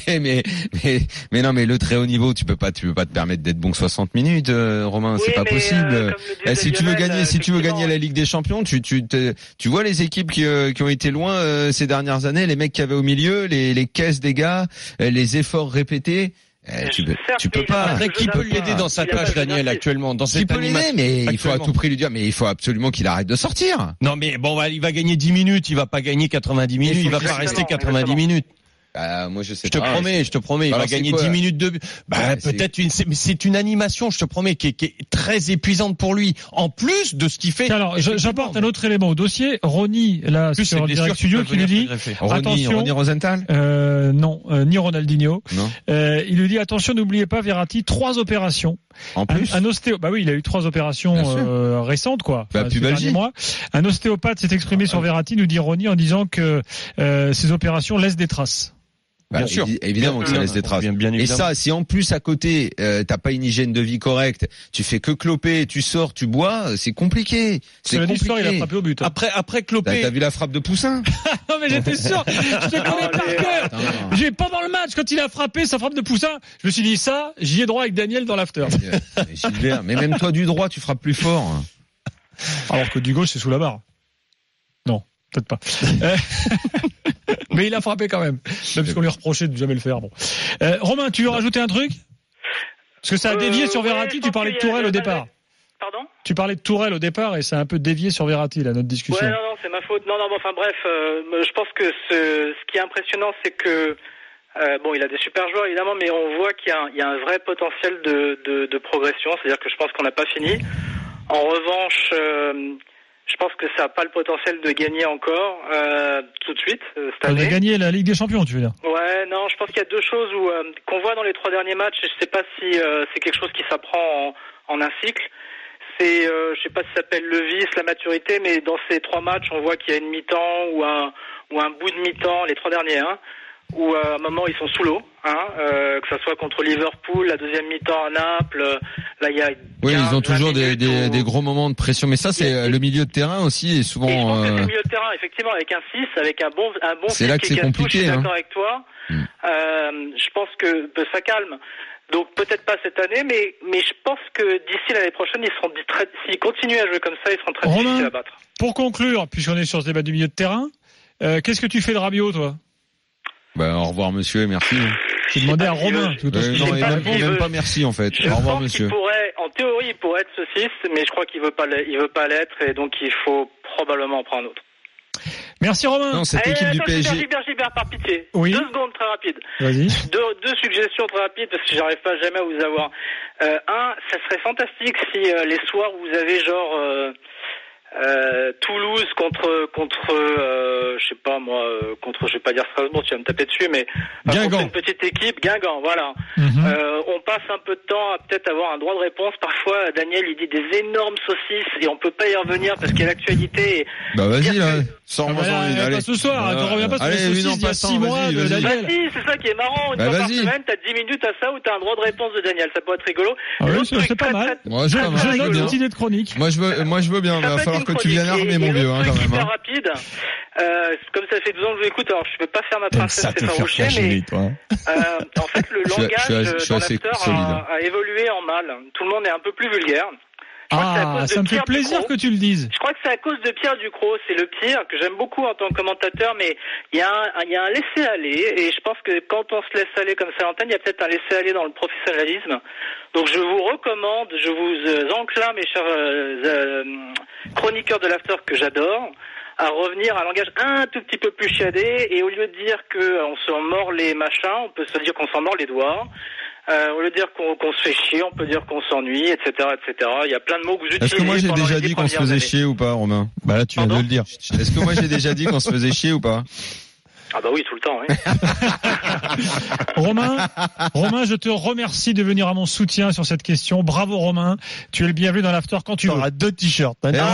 Speaker 8: Mais non, mais le très haut niveau, tu peux pas te permettre d'être bon 60 minutes, Romain, oui, c'est pas possible. Si tu veux gagner la Ligue des Champions, tu vois les équipes qui ont été loin ces dernières années, les mecs qui avaient au milieu, les caisses des gars, les efforts répétés. Tu peux pas.
Speaker 7: Après, qui peut l'aider dans sa tâche, Daniel, actuellement, dans cette animation?
Speaker 8: Mais il faut à tout prix lui dire, mais il faut absolument qu'il arrête de sortir.
Speaker 7: Non, mais bon, il va gagner 10 minutes, il va pas gagner 90 minutes, il va pas rester 90 minutes.
Speaker 8: Moi je sais
Speaker 7: je te promets, il va gagner 10 minutes de peut-être c'est une animation, je te promets, qui est très épuisante pour lui, en plus de ce qu'il fait.
Speaker 6: Alors, j'apporte un autre élément au dossier. Ronny, là, sur le direct studio, qui nous dit, attention.
Speaker 8: Ronny Rosenthal?
Speaker 6: Non, ni Ronaldinho.
Speaker 8: Non.
Speaker 6: Il nous dit, attention, n'oubliez pas, Verratti, 3 opérations.
Speaker 8: En plus?
Speaker 6: Un ostéo, bah oui, il a eu 3 opérations, récentes, quoi.
Speaker 8: Pubalgie.
Speaker 6: Un ostéopathe s'est exprimé sur Verratti, nous dit Ronny, en disant que, ces opérations laissent des traces.
Speaker 8: Bien sûr, évidemment que ça laisse des traces.
Speaker 7: Bien
Speaker 8: et ça, si en plus à côté t'as pas une hygiène de vie correcte, tu fais que cloper, tu sors, tu bois, c'est compliqué.
Speaker 6: C'est compliqué. Il a frappé au but.
Speaker 7: Après cloper.
Speaker 8: T'as vu la frappe de Poussin?
Speaker 6: Non mais j'étais sûr. Je te connais par cœur. Pendant le match, quand il a frappé sa frappe de Poussin, je me suis dit ça, j'y ai droit avec Daniel dans l'after.
Speaker 8: Gilbert, mais même toi du droit, tu frappes plus fort.
Speaker 6: Alors que du gauche, c'est sous la barre. Non, peut-être pas. Mais il a frappé quand même, même si on lui reprochait de jamais le faire. Bon, Romain, tu veux rajouter un truc? Parce que ça a dévié sur Verratti. Tu parlais de Tourelle au départ.
Speaker 15: Pardon?
Speaker 6: Tu parlais de Tourelle au départ et ça a un peu dévié sur Verratti là, notre discussion.
Speaker 15: Ouais, non, c'est ma faute. Non, enfin bref, je pense que ce qui est impressionnant, c'est que bon, il a des super joueurs évidemment, mais on voit qu'il y a un vrai potentiel de progression. C'est-à-dire que je pense qu'on n'a pas fini. En revanche, je pense que ça n'a pas le potentiel de gagner encore tout de suite cette année.
Speaker 6: De gagner la Ligue des Champions, tu veux dire?
Speaker 15: Ouais, non, je pense qu'il y a deux choses qu'on voit dans les 3 derniers matchs. Je sais pas si c'est quelque chose qui s'apprend en un cycle. C'est, je sais pas si ça s'appelle le vice, la maturité, mais dans ces 3 matchs, on voit qu'il y a une mi-temps ou un bout de mi-temps, les 3 derniers, où à un moment ils sont sous l'eau, que ça soit contre Liverpool, la deuxième mi-temps à Naples, là il y a.
Speaker 8: Oui, ils ont toujours des gros moments de pression, mais ça c'est le milieu de terrain aussi et souvent.
Speaker 15: Et je pense que c'est le milieu de terrain, effectivement, avec un 6, avec un bon.
Speaker 8: C'est là que c'est compliqué.
Speaker 15: Je suis d'accord avec toi. Je pense que ça calme. Donc peut-être pas cette année, mais je pense que d'ici l'année prochaine, s'ils continuent à jouer comme ça, ils seront très difficiles à battre.
Speaker 6: Pour conclure, puisqu'on est sur ce débat du milieu de terrain, qu'est-ce que tu fais de Rabiot, toi?
Speaker 8: Au revoir monsieur, merci.
Speaker 6: J'ai demandé à Romain.
Speaker 8: Même pas merci en fait. Au revoir monsieur.
Speaker 15: En théorie, il pourrait être ce 6, mais je crois qu'il veut pas l'être, et donc il faut probablement en prendre un autre.
Speaker 6: Merci Romain.
Speaker 8: Non, cette équipe du PSG.
Speaker 15: Gilbert, par pitié.
Speaker 6: Oui.
Speaker 15: 2 secondes très rapides.
Speaker 6: Vas-y.
Speaker 15: Deux suggestions très rapides parce que j'arrive pas jamais à vous avoir. Ça serait fantastique si les soirs vous avez genre Toulouse contre je sais pas moi, je vais pas dire Strasbourg, tu vas me taper dessus, mais contre une petite équipe, Guingamp, voilà. On passe un peu de temps à peut-être avoir un droit de réponse. Parfois, Daniel, il dit des énormes saucisses et on peut pas y revenir parce qu'il y a l'actualité.
Speaker 8: Vas-y là, sors-moi
Speaker 6: allez. Pas ce soir, tu reviens pas sur les saucisses il y a 6 mois de Daniel.
Speaker 15: Si, c'est ça qui est marrant. Une fois par semaine, t'as 10 minutes à ça où t'as un droit de réponse de Daniel. Ça peut être rigolo.
Speaker 6: C'est pas mal. Je note une idée de chronique.
Speaker 8: Moi, je veux bien. Il va falloir que tu viennes armer mon vieux, quand même.
Speaker 15: Super rapide. Comme ça fait 2 ans que je l'écoute, alors je peux pas faire ma princesse effarouchée, mais en fait le langage dans l'after a évolué en mal. Tout le monde est un peu plus vulgaire.
Speaker 6: Ça me fait plaisir que tu le dises.
Speaker 15: Je crois que c'est à cause de Pierre Ducrot, c'est le pire, que j'aime beaucoup en tant que commentateur, mais il y a un laisser-aller, et je pense que quand on se laisse aller comme ça à l'antenne, il y a peut-être un laisser-aller dans le professionnalisme. Donc je vous recommande, je vous enclin, mes chers chroniqueurs de l'after que j'adore, à revenir à un langage un tout petit peu plus chiadé, et au lieu de dire qu'on se mord les machins, on peut se dire qu'on s'en mord les doigts. Au lieu de dire qu'on se fait chier, on peut dire qu'on s'ennuie, etc., etc. Il y a plein de mots que vous utilisez.
Speaker 8: Est-ce que moi j'ai déjà dit qu'on se faisait chier ou pas, Romain?
Speaker 7: Là, tu viens de le dire.
Speaker 8: Est-ce que moi j'ai déjà dit qu'on se faisait chier ou pas?
Speaker 15: Ah bah oui, tout le temps, oui.
Speaker 6: Romain, je te remercie de venir à mon soutien sur cette question. Bravo Romain, tu es le bienvenu dans l'after quand tu veux. Tu auras 2 t-shirts.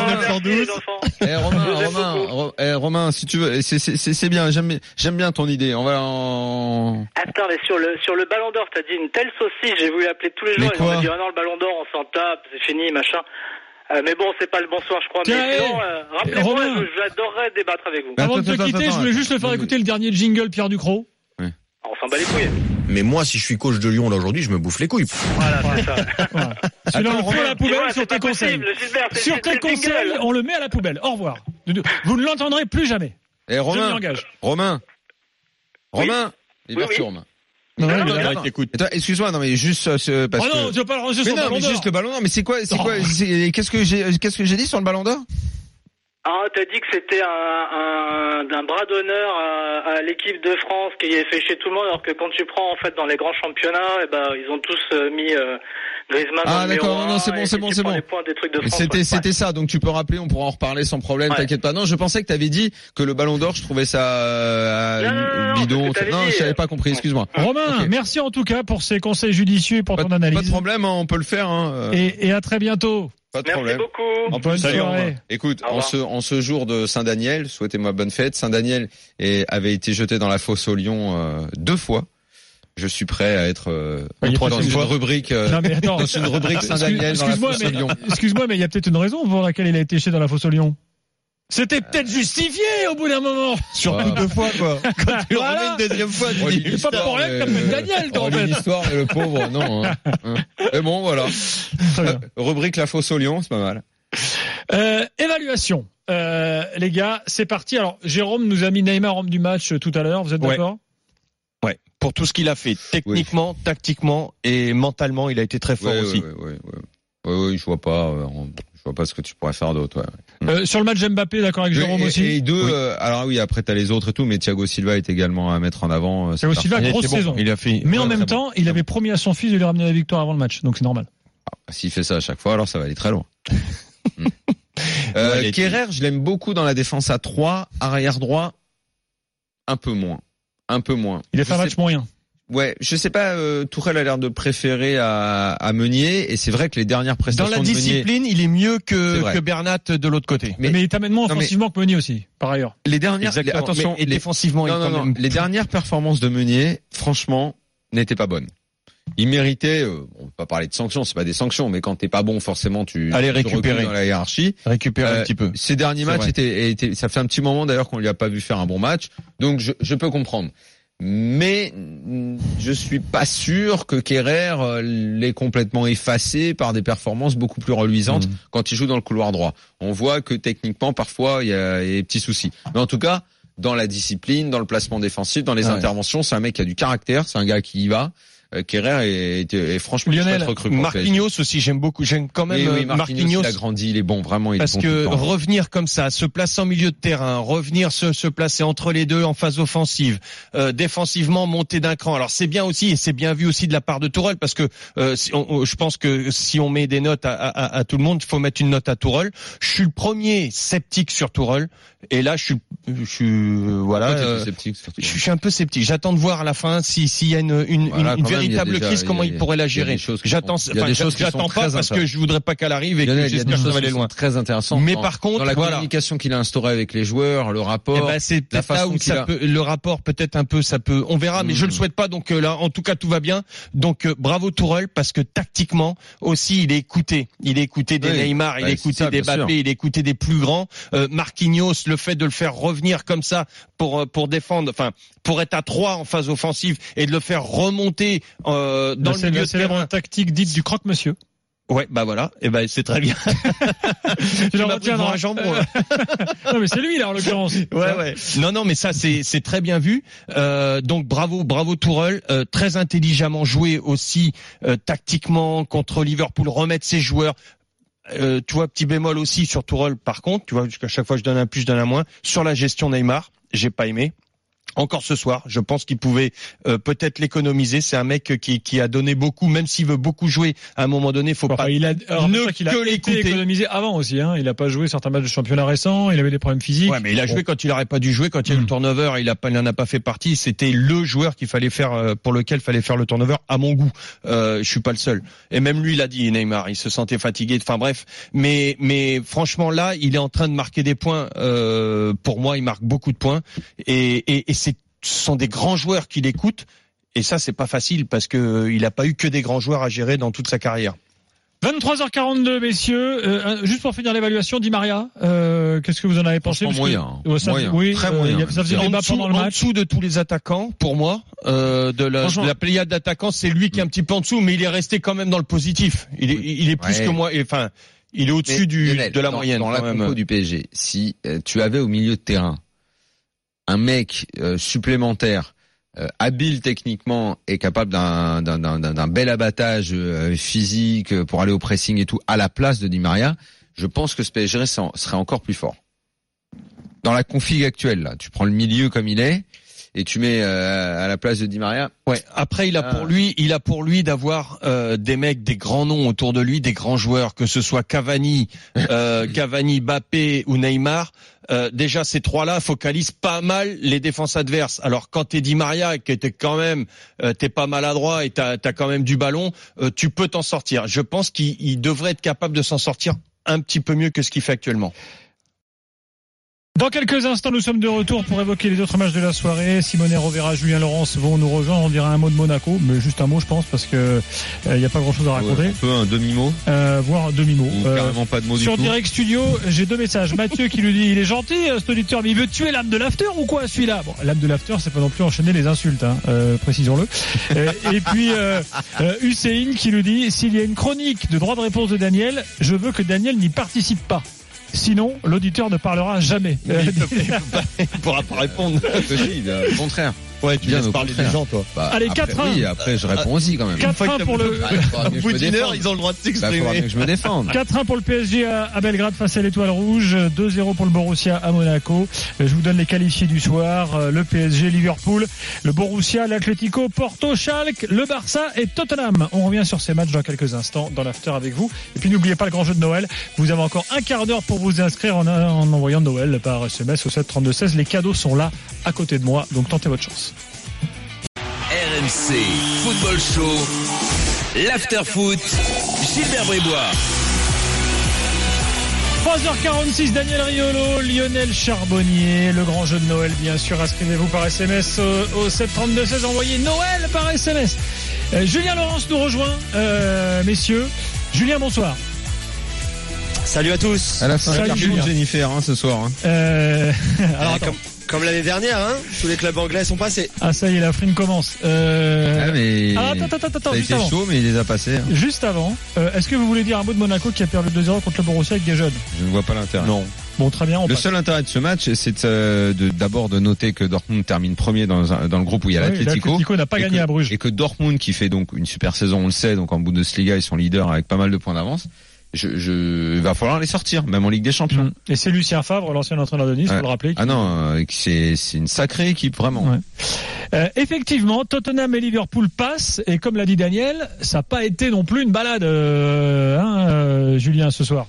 Speaker 8: Romain, si tu veux, c'est bien, j'aime bien ton idée. On va
Speaker 15: Attends, mais sur le Ballon d'Or, t'as dit une telle saucisse, j'ai voulu appeler tous les jours, ils m'ont dit, ah non, le Ballon d'Or, on s'en tape, c'est fini, machin. Mais bon, c'est pas le bonsoir, je crois.
Speaker 6: Tiens,
Speaker 15: mais sinon, rappelez-moi, j'adorerais débattre avec vous.
Speaker 6: Avant de te quitter, je voulais juste le faire écouter le dernier jingle Pierre Ducrot.
Speaker 15: On s'en bat les couilles.
Speaker 16: Mais moi, si je suis coach de Lyon là aujourd'hui, je me bouffe les couilles.
Speaker 15: Voilà, c'est ça.
Speaker 6: Tu le fous à la poubelle sur tes conseils.
Speaker 15: Gilbert,
Speaker 6: sur tes conseils, on le met à la poubelle. Au revoir. Vous ne l'entendrez plus jamais.
Speaker 8: Et Romain,
Speaker 6: Romain,
Speaker 8: liberté Romain.
Speaker 6: Non,
Speaker 8: écoute. Excuse-moi, non mais juste parce que.
Speaker 6: Non, tu veux pas le ranger sur le Ballon d'Or.
Speaker 8: Juste le Ballon d'Or. Mais c'est quoi qu'est-ce que j'ai dit sur le Ballon d'Or?
Speaker 15: Ah, t'as dit que c'était d'un bras d'honneur à l'équipe de France qui est fait chez tout le monde, alors que quand tu prends en fait dans les grands championnats, ils ont tous mis Griezmann.
Speaker 8: Ah d'accord, non c'est bon.
Speaker 15: Les points des trucs de France,
Speaker 8: c'était ça, donc tu peux rappeler, on pourra en reparler sans problème, t'inquiète pas. Non, je pensais que t'avais dit que le Ballon d'Or, je trouvais ça bidon. Non, je t'avais pas compris, excuse-moi.
Speaker 6: Romain, merci en tout cas pour ces conseils judicieux et pour ton analyse.
Speaker 8: Pas de problème, on peut le faire.
Speaker 6: Et à très bientôt.
Speaker 8: Pas de problème.
Speaker 15: Merci beaucoup.
Speaker 8: Salut, écoute, en ce jour de Saint-Daniel, souhaitez-moi bonne fête. Saint-Daniel avait été jeté dans la fosse au lion 2 fois. Je suis prêt à être dans une rubrique Saint-Daniel dans la fosse au lion.
Speaker 6: Excuse-moi, mais il y a peut-être une raison pour laquelle il a été jeté dans la fosse au lion. C'était peut-être justifié au bout d'un moment.
Speaker 8: Surtout 2 fois, quoi.
Speaker 6: Quand tu le remets une deuxième fois, tu dis, c'est pas pour rien que t'as fait Daniel, t'en fait.
Speaker 8: L'histoire, mais le pauvre, non. Mais bon, voilà. Rubrique la fosse au lion, c'est pas mal.
Speaker 6: Évaluation. Les gars, c'est parti. Alors, Jérôme nous a mis Neymar homme du match tout à l'heure. Vous êtes d'accord?
Speaker 7: Ouais. Pour tout ce qu'il a fait, techniquement, tactiquement et mentalement, il a été très fort aussi.
Speaker 8: Oui, je vois pas ce que tu pourrais faire d'autre.
Speaker 6: Sur le match Mbappé, d'accord avec Jérôme aussi.
Speaker 8: Et alors oui, après t'as les autres et tout, mais Thiago Silva est également à mettre en avant.
Speaker 6: Thiago Silva, grosse saison.
Speaker 7: Il a fait.
Speaker 6: Mais en même temps, il avait promis à son fils de lui ramener la victoire avant le match, donc c'est normal.
Speaker 8: S'il fait ça à chaque fois, alors ça va aller très loin. Kerrer, je l'aime beaucoup dans la défense à 3, arrière droit, un peu moins.
Speaker 6: Il a fait un match moyen.
Speaker 8: Ouais, je sais pas, Tourelle a l'air de préférer à Meunier, et c'est vrai que les dernières prestations
Speaker 7: dans la discipline, il est mieux que Bernat de l'autre côté.
Speaker 6: Mais il t'amène moins offensivement que Meunier aussi, par ailleurs.
Speaker 8: Les dernières,
Speaker 7: défensivement,
Speaker 8: les dernières performances de Meunier, franchement, n'étaient pas bonnes. Il méritait, on va pas parler de sanctions, c'est pas des sanctions, mais quand t'es pas bon, forcément, tu
Speaker 7: récupérer
Speaker 8: dans la hiérarchie.
Speaker 7: Récupérer un petit peu.
Speaker 8: Ces derniers matchs étaient, ça fait un petit moment d'ailleurs qu'on lui a pas vu faire un bon match, donc je peux comprendre. Mais je suis pas sûr que Kerrer l'ait complètement effacé par des performances beaucoup plus reluisantes quand il joue dans le couloir droit. On voit que techniquement parfois il y a des petits soucis. Mais en tout cas, dans la discipline, dans le placement défensif, dans les interventions, c'est un mec qui a du caractère, c'est un gars qui y va. Kerrer est franchement
Speaker 7: Lionel,
Speaker 8: recru.
Speaker 7: Marquinhos aussi, j'aime quand même Marquinhos.
Speaker 8: Il a grandi, il est bon, vraiment, il est bon.
Speaker 7: Parce que revenir comme ça, se placer en milieu de terrain, revenir se placer entre les deux en phase offensive, défensivement monter d'un cran. Alors c'est bien aussi, et c'est bien vu aussi de la part de Tourelle, parce que je pense que si on met des notes à tout le monde, il faut mettre une note à Tourelle. Je suis le premier sceptique sur Tourelle, et là je suis un peu sceptique. J'attends de voir à la fin s'il y a une véritable crise, comment il pourrait la gérer. J'attends pas parce que je voudrais pas qu'elle arrive et que j'espère que ça va aller loin.
Speaker 8: Très intéressant.
Speaker 7: Mais par contre,
Speaker 8: dans la communication qu'il a instaurée avec les joueurs, le rapport,
Speaker 7: c'est peut-être là où ça peut, le rapport peut-être un peu, ça peut, on verra, mais je le souhaite pas. Donc là, en tout cas, tout va bien. Donc bravo Tourelle, parce que tactiquement aussi, il est écouté des Neymar, il est écouté des Mbappé, il est écouté des plus grands. Marquinhos, le fait de le faire revenir comme ça pour défendre, enfin pour être à 3 en phase offensive et de le faire remonter dans le milieu de terrain.
Speaker 6: Tactique dite du croque-monsieur.
Speaker 7: Ouais, bah voilà, et c'est très bien.
Speaker 6: Tu m'as pris pour un jambon. Non mais c'est lui là en l'occurrence.
Speaker 7: Ouais. Non mais ça c'est très bien vu. Donc bravo Tourelle, très intelligemment joué aussi tactiquement contre Liverpool, remettre ses joueurs. Tu vois, petit bémol aussi sur Tourelle par contre, tu vois, jusqu'à chaque fois je donne un plus, je donne un moins sur la gestion Neymar, j'ai pas aimé. Encore ce soir, je pense qu'il pouvait peut-être l'économiser. C'est un mec qui a donné beaucoup, même s'il veut beaucoup jouer. À un moment donné, faut pas
Speaker 6: il a
Speaker 7: que
Speaker 6: été économisé avant aussi. Hein. Il a pas joué certains matchs de championnat récents. Il avait des problèmes physiques.
Speaker 7: Ouais, mais il a joué quand il n'aurait pas dû jouer. Quand il y a eu le turnover, il en a pas fait partie. C'était le joueur qu'il fallait faire pour lequel fallait faire le turnover. À mon goût, je suis pas le seul. Et même lui, il a dit, Neymar, il se sentait fatigué. Enfin bref, mais franchement là, il est en train de marquer des points. Pour moi, il marque beaucoup de points. Et ce sont des grands joueurs qui l'écoutent. Et ça, c'est pas facile parce que il a pas eu que des grands joueurs à gérer dans toute sa carrière.
Speaker 6: 23h42, messieurs. Juste pour finir l'évaluation, Di Maria, qu'est-ce que vous en avez pensé?
Speaker 8: Moyen.
Speaker 6: Oui,
Speaker 8: très moyen.
Speaker 6: Ça faisait débat pendant le match.
Speaker 7: En dessous de tous les attaquants, pour moi, de la pléiade d'attaquants, c'est lui qui est un petit peu en dessous, mais il est resté quand même dans le positif. Il est plus que moi. Enfin, il est au-dessus de la moyenne.
Speaker 8: Dans la compo du PSG, si tu avais au milieu de terrain un mec supplémentaire, habile techniquement et capable d'un bel abattage physique pour aller au pressing et tout, à la place de Di Maria, je pense que ce PSG serait encore plus fort. Dans la config actuelle, là, tu prends le milieu comme il est et tu mets à la place de Di Maria.
Speaker 7: Ouais. Après, il a pour lui d'avoir des mecs, des grands noms autour de lui, des grands joueurs, que ce soit Cavani, Mbappé ou Neymar. Déjà, ces trois-là focalisent pas mal les défenses adverses. Alors, quand t'es Di Maria, que t'es quand même, t'es pas maladroit et t'as quand même du ballon, tu peux t'en sortir. Je pense qu'il devrait être capable de s'en sortir un petit peu mieux que ce qu'il fait actuellement.
Speaker 6: Dans quelques instants, nous sommes de retour pour évoquer les autres matchs de la soirée. Simone Rovera, Julien Laurence vont nous rejoindre. On dirait un mot de Monaco, mais juste un mot, je pense, parce que il y a pas grand-chose à raconter.
Speaker 8: Un peu un demi-mot.
Speaker 6: Voire un demi-mot.
Speaker 8: Ou carrément pas de mot du tout.
Speaker 6: Sur Direct Studio, j'ai 2 messages. Mathieu qui lui dit, il est gentil, cet auditeur, mais il veut tuer l'âme de l'after ou quoi, celui-là? Bon, l'âme de l'after, c'est pas non plus enchaîner les insultes, hein, précisons-le. Et puis Hussein qui lui dit, s'il y a une chronique de droit de réponse de Daniel, je veux que Daniel n'y participe pas. Sinon, l'auditeur ne parlera jamais.
Speaker 7: Il pourra pas répondre.
Speaker 8: Au contraire.
Speaker 7: Ouais, tu viens parler des gens, toi.
Speaker 6: Allez, 4-1.
Speaker 8: Oui, après, je réponds aussi, quand même.
Speaker 6: 4-1 pour le...
Speaker 7: Au bout d'une heure, ils ont le droit de s'exprimer.
Speaker 8: Il faudra que je me défende.
Speaker 6: 4-1 pour le PSG à Belgrade face à l'Étoile Rouge. 2-0 pour le Borussia à Monaco. Je vous donne les qualifiés du soir. Le PSG, Liverpool, le Borussia, l'Atlético, Porto, Schalke, le Barça et Tottenham. On revient sur ces matchs dans quelques instants dans l'after avec vous. Et puis n'oubliez pas le grand jeu de Noël. Vous avez encore un quart d'heure pour vous inscrire en envoyant Noël par SMS au 7 32 16. Les cadeaux sont là à côté de moi. Donc tentez votre chance.
Speaker 1: RMC Football Show, l'after-foot, Gilbert Brébois.
Speaker 6: 3h46, Daniel Riolo, Lionel Charbonnier, le grand jeu de Noël, bien sûr. Inscrivez-vous par SMS au 732-16, envoyez Noël par SMS. Julien Laurence nous rejoint, messieurs. Julien, bonsoir.
Speaker 17: Salut à tous.
Speaker 8: À la fin,
Speaker 6: salut
Speaker 8: Julien. Jennifer, hein, ce soir. Hein.
Speaker 6: Alors,
Speaker 17: comme l'année dernière, hein, tous les clubs anglais sont passés.
Speaker 6: Ah, ça y est, la frime commence.
Speaker 8: Mais
Speaker 6: attends,
Speaker 8: ça a
Speaker 6: juste
Speaker 8: été
Speaker 6: avant.
Speaker 8: chaud, mais il les a passés. Hein.
Speaker 6: Juste avant, est-ce que vous voulez dire un mot de Monaco qui a perdu 2-0 contre le Borussia avec des jeunes?
Speaker 8: Je ne vois pas l'intérêt.
Speaker 7: Non.
Speaker 6: Bon, très bien.
Speaker 8: Le seul intérêt de ce match, c'est d'abord de noter que Dortmund termine premier dans le groupe où il y a l'Atlético.
Speaker 6: L'Atlético n'a pas gagné à Bruges.
Speaker 8: Et que Dortmund, qui fait donc une super saison, on le sait, donc en Bundesliga, ils sont leaders avec pas mal de points d'avance. Il va falloir les sortir, même en Ligue des Champions.
Speaker 6: Et c'est Lucien Favre, l'ancien entraîneur de Nice, faut le rappeler.
Speaker 8: Ah non, c'est une sacrée équipe, vraiment.
Speaker 6: Ouais. Effectivement, Tottenham et Liverpool passent, et comme l'a dit Daniel, ça n'a pas été non plus une balade, Julien, ce soir.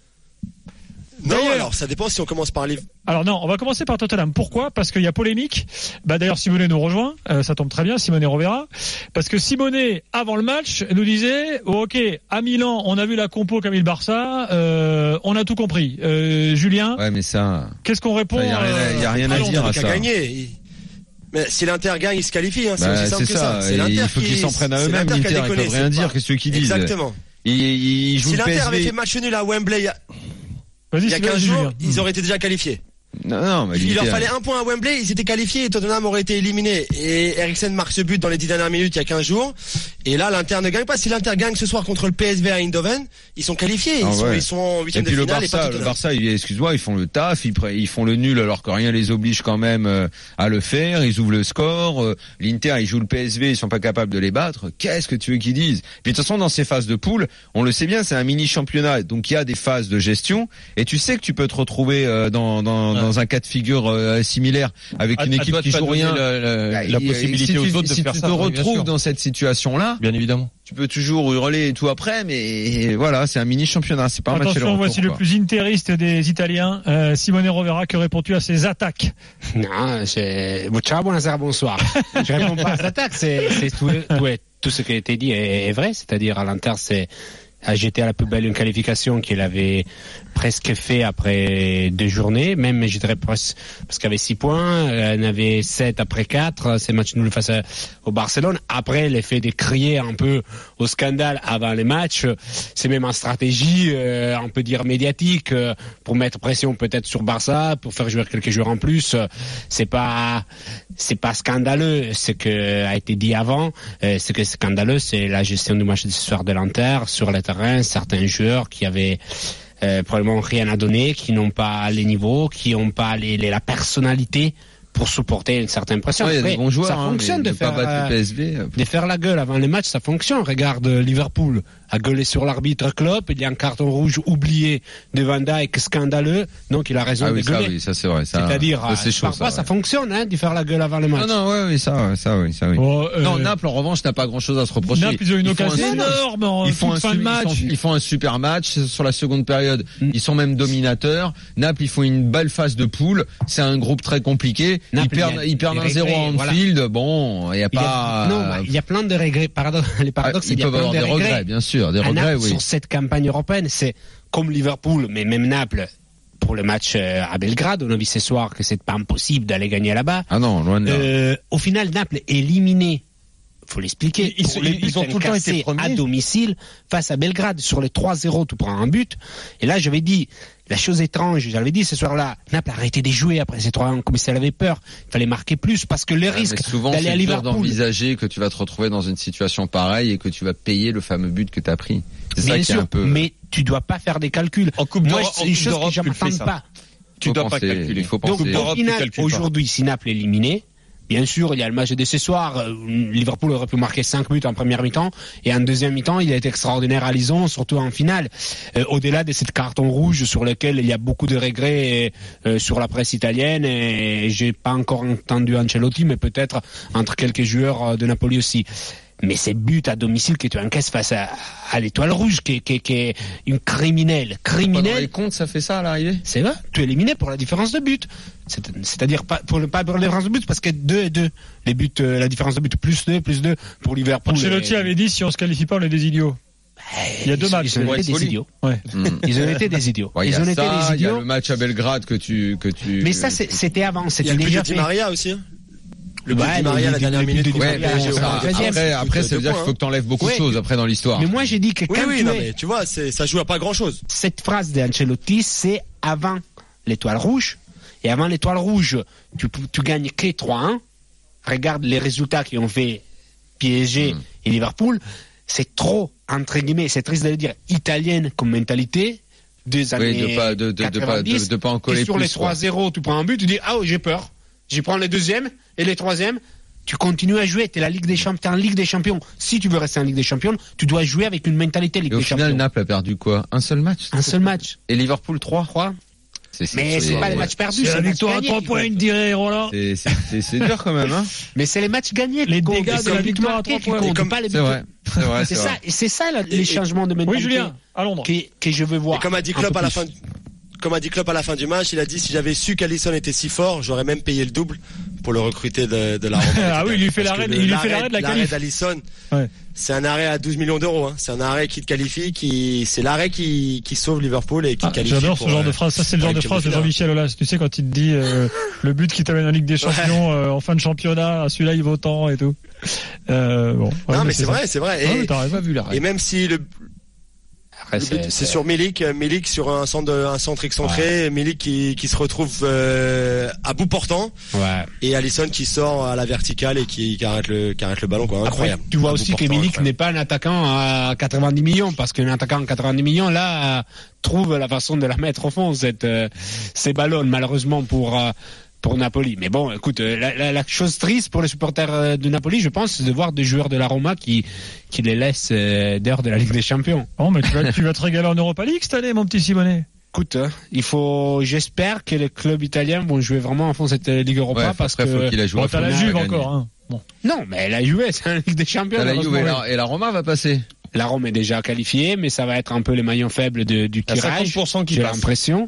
Speaker 17: Non, alors ça dépend si on commence par Liverpool.
Speaker 6: Alors non, on va commencer par Tottenham. Pourquoi? Parce qu'il y a polémique. D'ailleurs, Simone nous rejoint. Ça tombe très bien, Simone Rovera. Parce que Simone, avant le match, nous disait ok, à Milan, on a vu la compo qu'a mis le Barça, on a tout compris. Julien.
Speaker 8: Ouais, mais ça.
Speaker 6: Qu'est-ce qu'on répond?
Speaker 8: Il y a rien à dire à ça.
Speaker 17: Gagné. Mais si l'Inter gagne, il se qualifie. Hein, c'est aussi simple que ça.
Speaker 8: C'est l'Inter. Il faut qu'ils s'en prennent à eux-mêmes. L'Inter, ils peuvent rien dire. Qu'est-ce qu'ils disent?
Speaker 17: Exactement.
Speaker 8: Ils jouent
Speaker 17: si
Speaker 8: le
Speaker 17: l'Inter
Speaker 8: PSV.
Speaker 17: avait fait match nul à Wembley il y a 15 jours, ils auraient été déjà qualifiés.
Speaker 8: Non, mais
Speaker 17: il leur fallait un point à Wembley, ils étaient qualifiés et Tottenham aurait été éliminé. Et Eriksen marque ce but dans les 10 dernières minutes il y a 15 jours. Et là, l'Inter ne gagne pas. Si l'Inter gagne ce soir contre le PSV à Eindhoven, ils sont qualifiés. Ils sont en 8e de finale.
Speaker 8: Le Barça, excuse-moi, ils font le taf, ils font le nul alors que rien les oblige quand même à le faire. Ils ouvrent le score. L'Inter, ils jouent le PSV, ils sont pas capables de les battre. Qu'est-ce que tu veux qu'ils disent? Puis de toute façon, dans ces phases de poule, on le sait bien, c'est un mini championnat. Donc il y a des phases de gestion. Et tu sais que tu peux te retrouver dans dans un cas de figure similaire avec une équipe qui joue rien.
Speaker 7: La possibilité aux autres de faire ça.
Speaker 8: Si tu te retrouves dans cette situation-là,
Speaker 7: bien évidemment,
Speaker 8: tu peux toujours hurler et tout après, mais voilà, c'est un mini championnat, c'est pas un match.
Speaker 6: Attention, voici le plus interiste des Italiens, Simone Rovera, qui répondu à ses attaques.
Speaker 18: Non, ciao, buonasera, bonsoir. Je réponds pas à ces attaques, tout ce qui a été dit est vrai, c'est-à-dire à l'Inter, a jeté à la poubelle une qualification qu'il avait presque fait après 2 journées, même je dirais presque, parce qu'il avait 6 points, il en avait 7 après 4, c'est match nul face au Barcelone. Après, l'effet de crier un peu au scandale avant les matchs, c'est même en stratégie, on peut dire médiatique, pour mettre pression peut-être sur Barça, pour faire jouer quelques joueurs en plus. C'est pas scandaleux ce que a été dit avant. Ce qui est scandaleux, c'est la gestion du match de ce soir de l'Inter sur le terrain, certains joueurs qui avaient probablement rien à donner, qui n'ont pas les niveaux, qui n'ont pas la personnalité pour supporter une certaine pression.
Speaker 8: Ouais, il y a des bons joueurs,
Speaker 18: ça fonctionne
Speaker 8: de faire
Speaker 18: la gueule avant les matchs, ça fonctionne. Regarde Liverpool a gueulé sur l'arbitre Klopp, il y a un carton rouge oublié de Van Dijk, scandaleux, donc il a raison de gueuler.
Speaker 8: Oui, ça c'est vrai.
Speaker 18: C'est-à-dire,
Speaker 8: parfois
Speaker 18: ça fonctionne, de faire la gueule avant le match.
Speaker 8: Oui. Non, Naples en revanche n'a pas grand-chose à se reprocher.
Speaker 6: Naples, ils ont une occasion énorme en toute fin de match.
Speaker 8: Ils font un super match sur la seconde période. Ils sont même dominateurs. Naples, ils font une belle phase de poule. C'est un groupe très compliqué. Naples, ils perdent 1-0 à Anfield. Voilà. Bon, il y a pas.
Speaker 18: Il y a plein de regrets. Les paradoxes,
Speaker 8: ils peuvent avoir des regrets, bien sûr. Des regrets, oui.
Speaker 18: Sur cette campagne européenne, c'est comme Liverpool, mais même Naples, pour le match à Belgrade, on a vu ce soir que c'est pas impossible d'aller gagner là-bas.
Speaker 8: Ah non, loin de là.
Speaker 18: Au final, Naples est éliminé. Faut l'expliquer.
Speaker 7: Ils ont tout le temps été premiers
Speaker 18: à domicile face à Belgrade. Sur les 3-0, tu prends un but. Et là, j'avais dit, la chose étrange, j'avais dit ce soir-là, Naples a arrêté de jouer après ces 3-1 comme si elle avait peur. Il fallait marquer plus parce que le risque d'aller à Liverpool.
Speaker 8: C'est d'envisager que tu vas te retrouver dans une situation pareille et que tu vas payer le fameux but que tu as pris. C'est ça qui est un peu.
Speaker 18: Mais tu dois pas faire des calculs.
Speaker 7: En Coupe d'Europe,
Speaker 18: c'est une chose que je m'attends pas.
Speaker 7: Tu dois pas calculer.
Speaker 8: Il faut penser.
Speaker 18: Donc, au final, aujourd'hui, si Naples est éliminé, bien sûr, il y a le match de ce soir. Liverpool aurait pu marquer 5 buts en première mi-temps et en deuxième mi-temps, il a été extraordinaire à Lison, surtout en finale. Au-delà de cette carton rouge sur lequel il y a beaucoup de regrets sur la presse italienne et j'ai pas encore entendu Ancelotti, mais peut-être entre quelques joueurs de Napoli aussi. Mais ces buts à domicile que tu encaisses face à l'Étoile Rouge, qui est une criminelle.
Speaker 8: Dans les comptes, ça fait ça à l'arrivée.
Speaker 18: C'est vrai. Tu es éliminé pour la différence de but. C'est-à-dire pas pour la différence de but, parce que 2-2. Les buts, la différence de but plus 2 pour Liverpool.
Speaker 6: Ancelotti avait dit si on se qualifie pas, on est des idiots. Il y a 2 matchs.
Speaker 18: Ils ont été des idiots.
Speaker 6: Ouais.
Speaker 18: Ils ont été des idiots.
Speaker 8: Il y a le match à Belgrade que tu.
Speaker 18: Mais ça, c'était avant.
Speaker 17: Il y a le but de Di Maria aussi. Le but de Maria à la dernière minute.
Speaker 8: Après, ça veut dire qu'il faut que t'enlèves beaucoup de choses après dans l'histoire.
Speaker 18: Mais moi, j'ai dit que quand
Speaker 17: tu vois, ça joue à pas grand chose.
Speaker 18: Cette phrase d'Ancelotti, c'est avant l'Étoile Rouge. Et avant l'Étoile Rouge, tu gagnes que 3-1. Regarde les résultats qui ont fait PSG et Liverpool. C'est trop, entre guillemets, c'est triste de le dire, italienne comme mentalité. Des années
Speaker 8: de pas en coller
Speaker 18: et sur
Speaker 8: plus,
Speaker 18: les 3-0, tu prends un but, tu dis, j'ai peur. Je prends les deuxièmes et les troisièmes. Tu continues à jouer. T'es la Ligue des Champions. T'es en Ligue des Champions. Si tu veux rester en Ligue des Champions, tu dois jouer avec une mentalité Ligue des Champions.
Speaker 8: Au final, Naples a perdu quoi? Un seul match?
Speaker 18: Un seul match.
Speaker 8: Et Liverpool 3?
Speaker 18: Mais c'est pas les matchs perdus.
Speaker 6: C'est la victoire à 3 points, dirait Roland.
Speaker 8: C'est dur quand même, hein.
Speaker 18: Mais c'est les matchs gagnés.
Speaker 6: Les dégâts de la victoire à 3 points.
Speaker 18: Pas les buts. C'est ça, les changements de mentalité.
Speaker 6: Oui, Julien, à Londres.
Speaker 18: Que je veux voir.
Speaker 17: Et comme a dit Klopp à la fin du match, il a dit si j'avais su qu'Alisson était si fort, j'aurais même payé le double pour le recruter de la Roma.
Speaker 6: Ah oui, il lui fait l'arrêt de la qualif.
Speaker 17: L'arrêt d'Alisson, c'est un arrêt à 12 millions d'euros. Hein. C'est un arrêt qui te qualifie, c'est l'arrêt qui sauve Liverpool et qui qualifie.
Speaker 6: J'adore ce genre de phrase. Ça, c'est le genre de phrase de Jean-Michel Aulas. Tu sais, quand il te dit le but qui t'amène en Ligue des Champions en fin de championnat, celui-là il vaut tant et tout.
Speaker 17: Non, mais c'est vrai. Et même si c'est sur Milik sur un centre excentré, Milik qui se retrouve à bout portant, et Alisson qui sort à la verticale et qui arrête le ballon, quoi. Incroyable.
Speaker 18: Après, tu vois aussi que Milik n'est pas un attaquant à 90 millions, parce qu'un attaquant à 90 millions là trouve la façon de la mettre au fond ces ballons, malheureusement pour Napoli. Mais bon, écoute, la chose triste pour les supporters de Napoli, je pense, c'est de voir des joueurs de la Roma qui les laissent dehors de la Ligue des Champions.
Speaker 6: Oh, mais tu vas te régaler en Europa League cette année, mon petit Simonet.
Speaker 18: écoute, j'espère que les clubs italiens vont jouer vraiment à fond cette Ligue Europa parce que
Speaker 8: faut qu'il a joué
Speaker 6: bon, t'as la Juve encore, hein. Bon.
Speaker 18: Non, mais la Juve, c'est la Ligue des Champions.
Speaker 8: La Juve et la Roma va passer.
Speaker 18: La Rome est déjà qualifiée, mais ça va être un peu les maillons faibles du tirage.
Speaker 7: 50% qui
Speaker 18: j'ai
Speaker 7: passent.
Speaker 18: l'impression.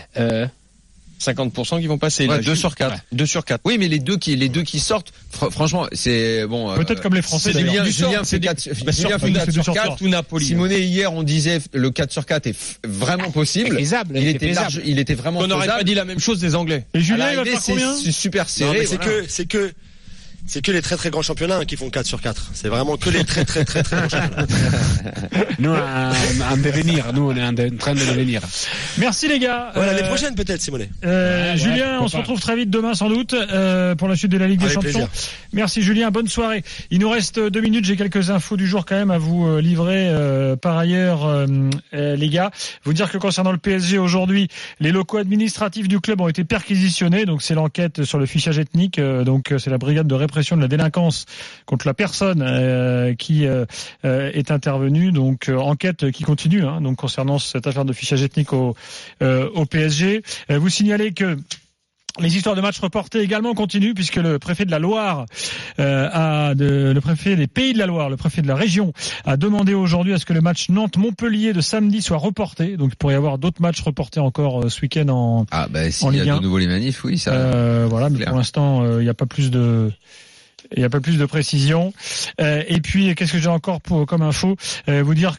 Speaker 7: 50% qui vont passer.
Speaker 8: Ouais,
Speaker 7: là,
Speaker 8: 2 sur 4.
Speaker 7: Ouais. 2 sur 4.
Speaker 8: Oui, mais les deux qui sortent, franchement, c'est bon.
Speaker 6: Peut-être comme les Français.
Speaker 8: C'est
Speaker 6: d'ailleurs.
Speaker 8: Julien fait 4 sur 4
Speaker 7: ou Napoli.
Speaker 8: Simonet, hier, on disait le 4 sur 4 est vraiment possible.
Speaker 18: Faisable,
Speaker 8: il était vraiment
Speaker 7: On n'aurait
Speaker 8: faisable.
Speaker 7: pas dit la même chose des Anglais.
Speaker 6: Et Julien,
Speaker 8: À
Speaker 6: il va
Speaker 8: l'arrivée,
Speaker 6: faire combien?
Speaker 8: c'est super serré.
Speaker 17: Non, mais c'est que les très très grands championnats qui font 4 sur 4. C'est vraiment que les très très très très grands championnats.
Speaker 18: Nous, en devenir. Nous, on est en train de devenir.
Speaker 6: Merci les gars.
Speaker 17: L'année prochaine peut-être, Simonet.
Speaker 6: Julien, on se retrouve très vite demain sans doute pour la suite de la Ligue des
Speaker 17: Avec
Speaker 6: Champions.
Speaker 17: plaisir.
Speaker 6: Merci Julien, bonne soirée. Il nous reste 2 minutes, j'ai quelques infos du jour quand même à vous livrer par ailleurs les gars. Vous dire que concernant le PSG aujourd'hui, les locaux administratifs du club ont été perquisitionnés, donc c'est l'enquête sur le fichage ethnique, donc c'est la brigade de répression de la délinquance contre la personne qui est intervenue, donc enquête qui continue donc concernant cette affaire de fichage ethnique au PSG. Vous signalez que les histoires de matchs reportés également continuent puisque le préfet de la Loire le préfet des Pays de la Loire, le préfet de la région a demandé aujourd'hui à ce que le match Nantes-Montpellier de samedi soit reporté. Donc il pourrait y avoir d'autres matchs reportés encore ce week-end en
Speaker 8: s'il y a de nouveau les manifs, oui, ça.
Speaker 6: Voilà, mais pour l'instant il n'y a pas plus de précision. Et puis, qu'est-ce que j'ai encore comme info? Vous dire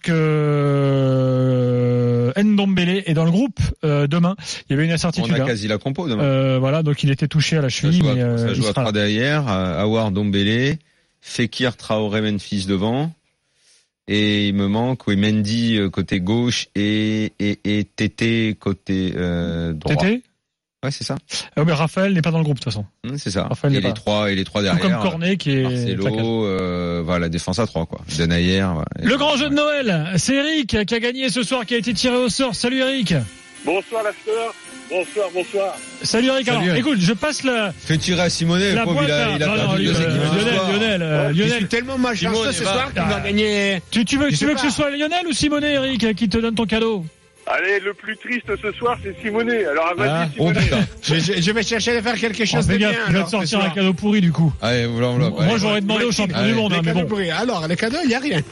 Speaker 6: que Ndombele est dans le groupe demain. Il y avait une incertitude.
Speaker 8: On a quasi la compo demain.
Speaker 6: Voilà, donc il était touché à la cheville.
Speaker 8: Ça joue à 3 derrière. Awar, Ndombele, Fekir, Traoré, Memphis devant. Et il me manque Mendy côté gauche et Tété côté droit.
Speaker 6: Tété?
Speaker 8: Ouais, c'est ça.
Speaker 6: Mais Raphaël n'est pas dans le groupe de toute façon.
Speaker 8: C'est ça.
Speaker 6: Raphaël
Speaker 8: et les trois derrière.
Speaker 6: Tout comme Cornet qui est
Speaker 8: Marcelo, voilà, défense à 3 quoi. Denayer. Voilà.
Speaker 6: Le grand jeu de Noël, c'est Eric qui a gagné ce soir, qui a été tiré au sort. Salut Eric.
Speaker 19: Bonsoir l'after. Bonsoir.
Speaker 6: Salut Eric. Alors, écoute, je passe
Speaker 8: Fais tirer à Simonet, le pauvre, il a perdu 2 équipes.
Speaker 6: Lionel.
Speaker 18: Je suis tellement malchanceux ce soir qu'il va gagner.
Speaker 6: Tu veux que ce soit Lionel ou Simonet, Eric, qui te donne ton cadeau?
Speaker 19: Allez, le plus triste ce soir, c'est Simonet. Alors, vas-y, Simonet.
Speaker 18: Je vais chercher de faire quelque chose de bien.
Speaker 6: Il va te sortir un cadeau pourri, du coup.
Speaker 8: Allez, l'enveloppe.
Speaker 6: Moi, j'aurais demandé au champion du monde, mais bon.
Speaker 18: Alors, les cadeaux, il n'y a rien.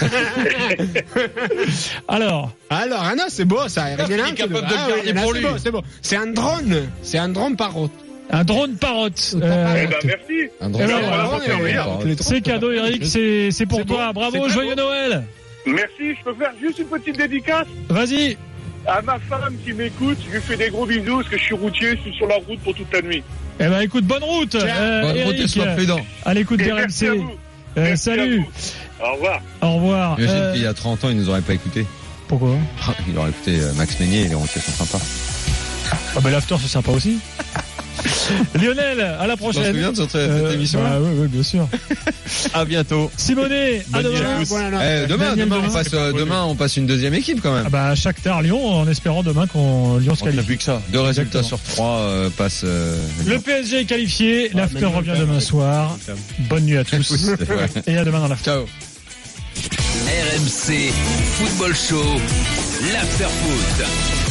Speaker 6: Alors,
Speaker 18: non, c'est beau, ça.
Speaker 7: C'est
Speaker 18: beau. C'est un drone. C'est un drone parotte.
Speaker 6: Un drone parotte.
Speaker 19: Merci.
Speaker 8: Un drone
Speaker 6: c'est cadeau, Eric. C'est pour toi. Bravo, joyeux Noël.
Speaker 19: Merci, je peux faire juste une petite dédicace?
Speaker 6: Vas-y.
Speaker 19: À ma femme qui m'écoute, je lui fais des gros bisous parce que je suis routier, je suis sur la route pour toute la nuit.
Speaker 6: Eh ben écoute, bonne route.
Speaker 8: Bonne route et sois prudent.
Speaker 6: À l'écoute
Speaker 19: Et
Speaker 6: d'RMC. Salut.
Speaker 19: Au revoir.
Speaker 6: Au revoir.
Speaker 8: Imagine qu'il y a 30 ans, il nous aurait pas écouté.
Speaker 6: Pourquoi?
Speaker 8: Il aurait écouté Max Meignier, les routiers sont sympas.
Speaker 6: Ah ben l'after c'est sympa aussi. Lionel, à la prochaine.
Speaker 8: Tu te souviens de cette émission?
Speaker 6: Oui, bien sûr.
Speaker 7: À bientôt.
Speaker 6: Simonet, à demain.
Speaker 8: Demain, on passe une deuxième équipe quand même.
Speaker 6: Shakhtar Lyon, en espérant demain qu'on Lyon se qualifie.
Speaker 7: Plus que ça.
Speaker 8: 2 résultats sur 3 passent.
Speaker 6: Le PSG est qualifié. L'after revient demain soir. Bonne nuit à tous. Et à demain dans l'after.
Speaker 8: Ciao.
Speaker 1: RMC Football Show, l'after foot.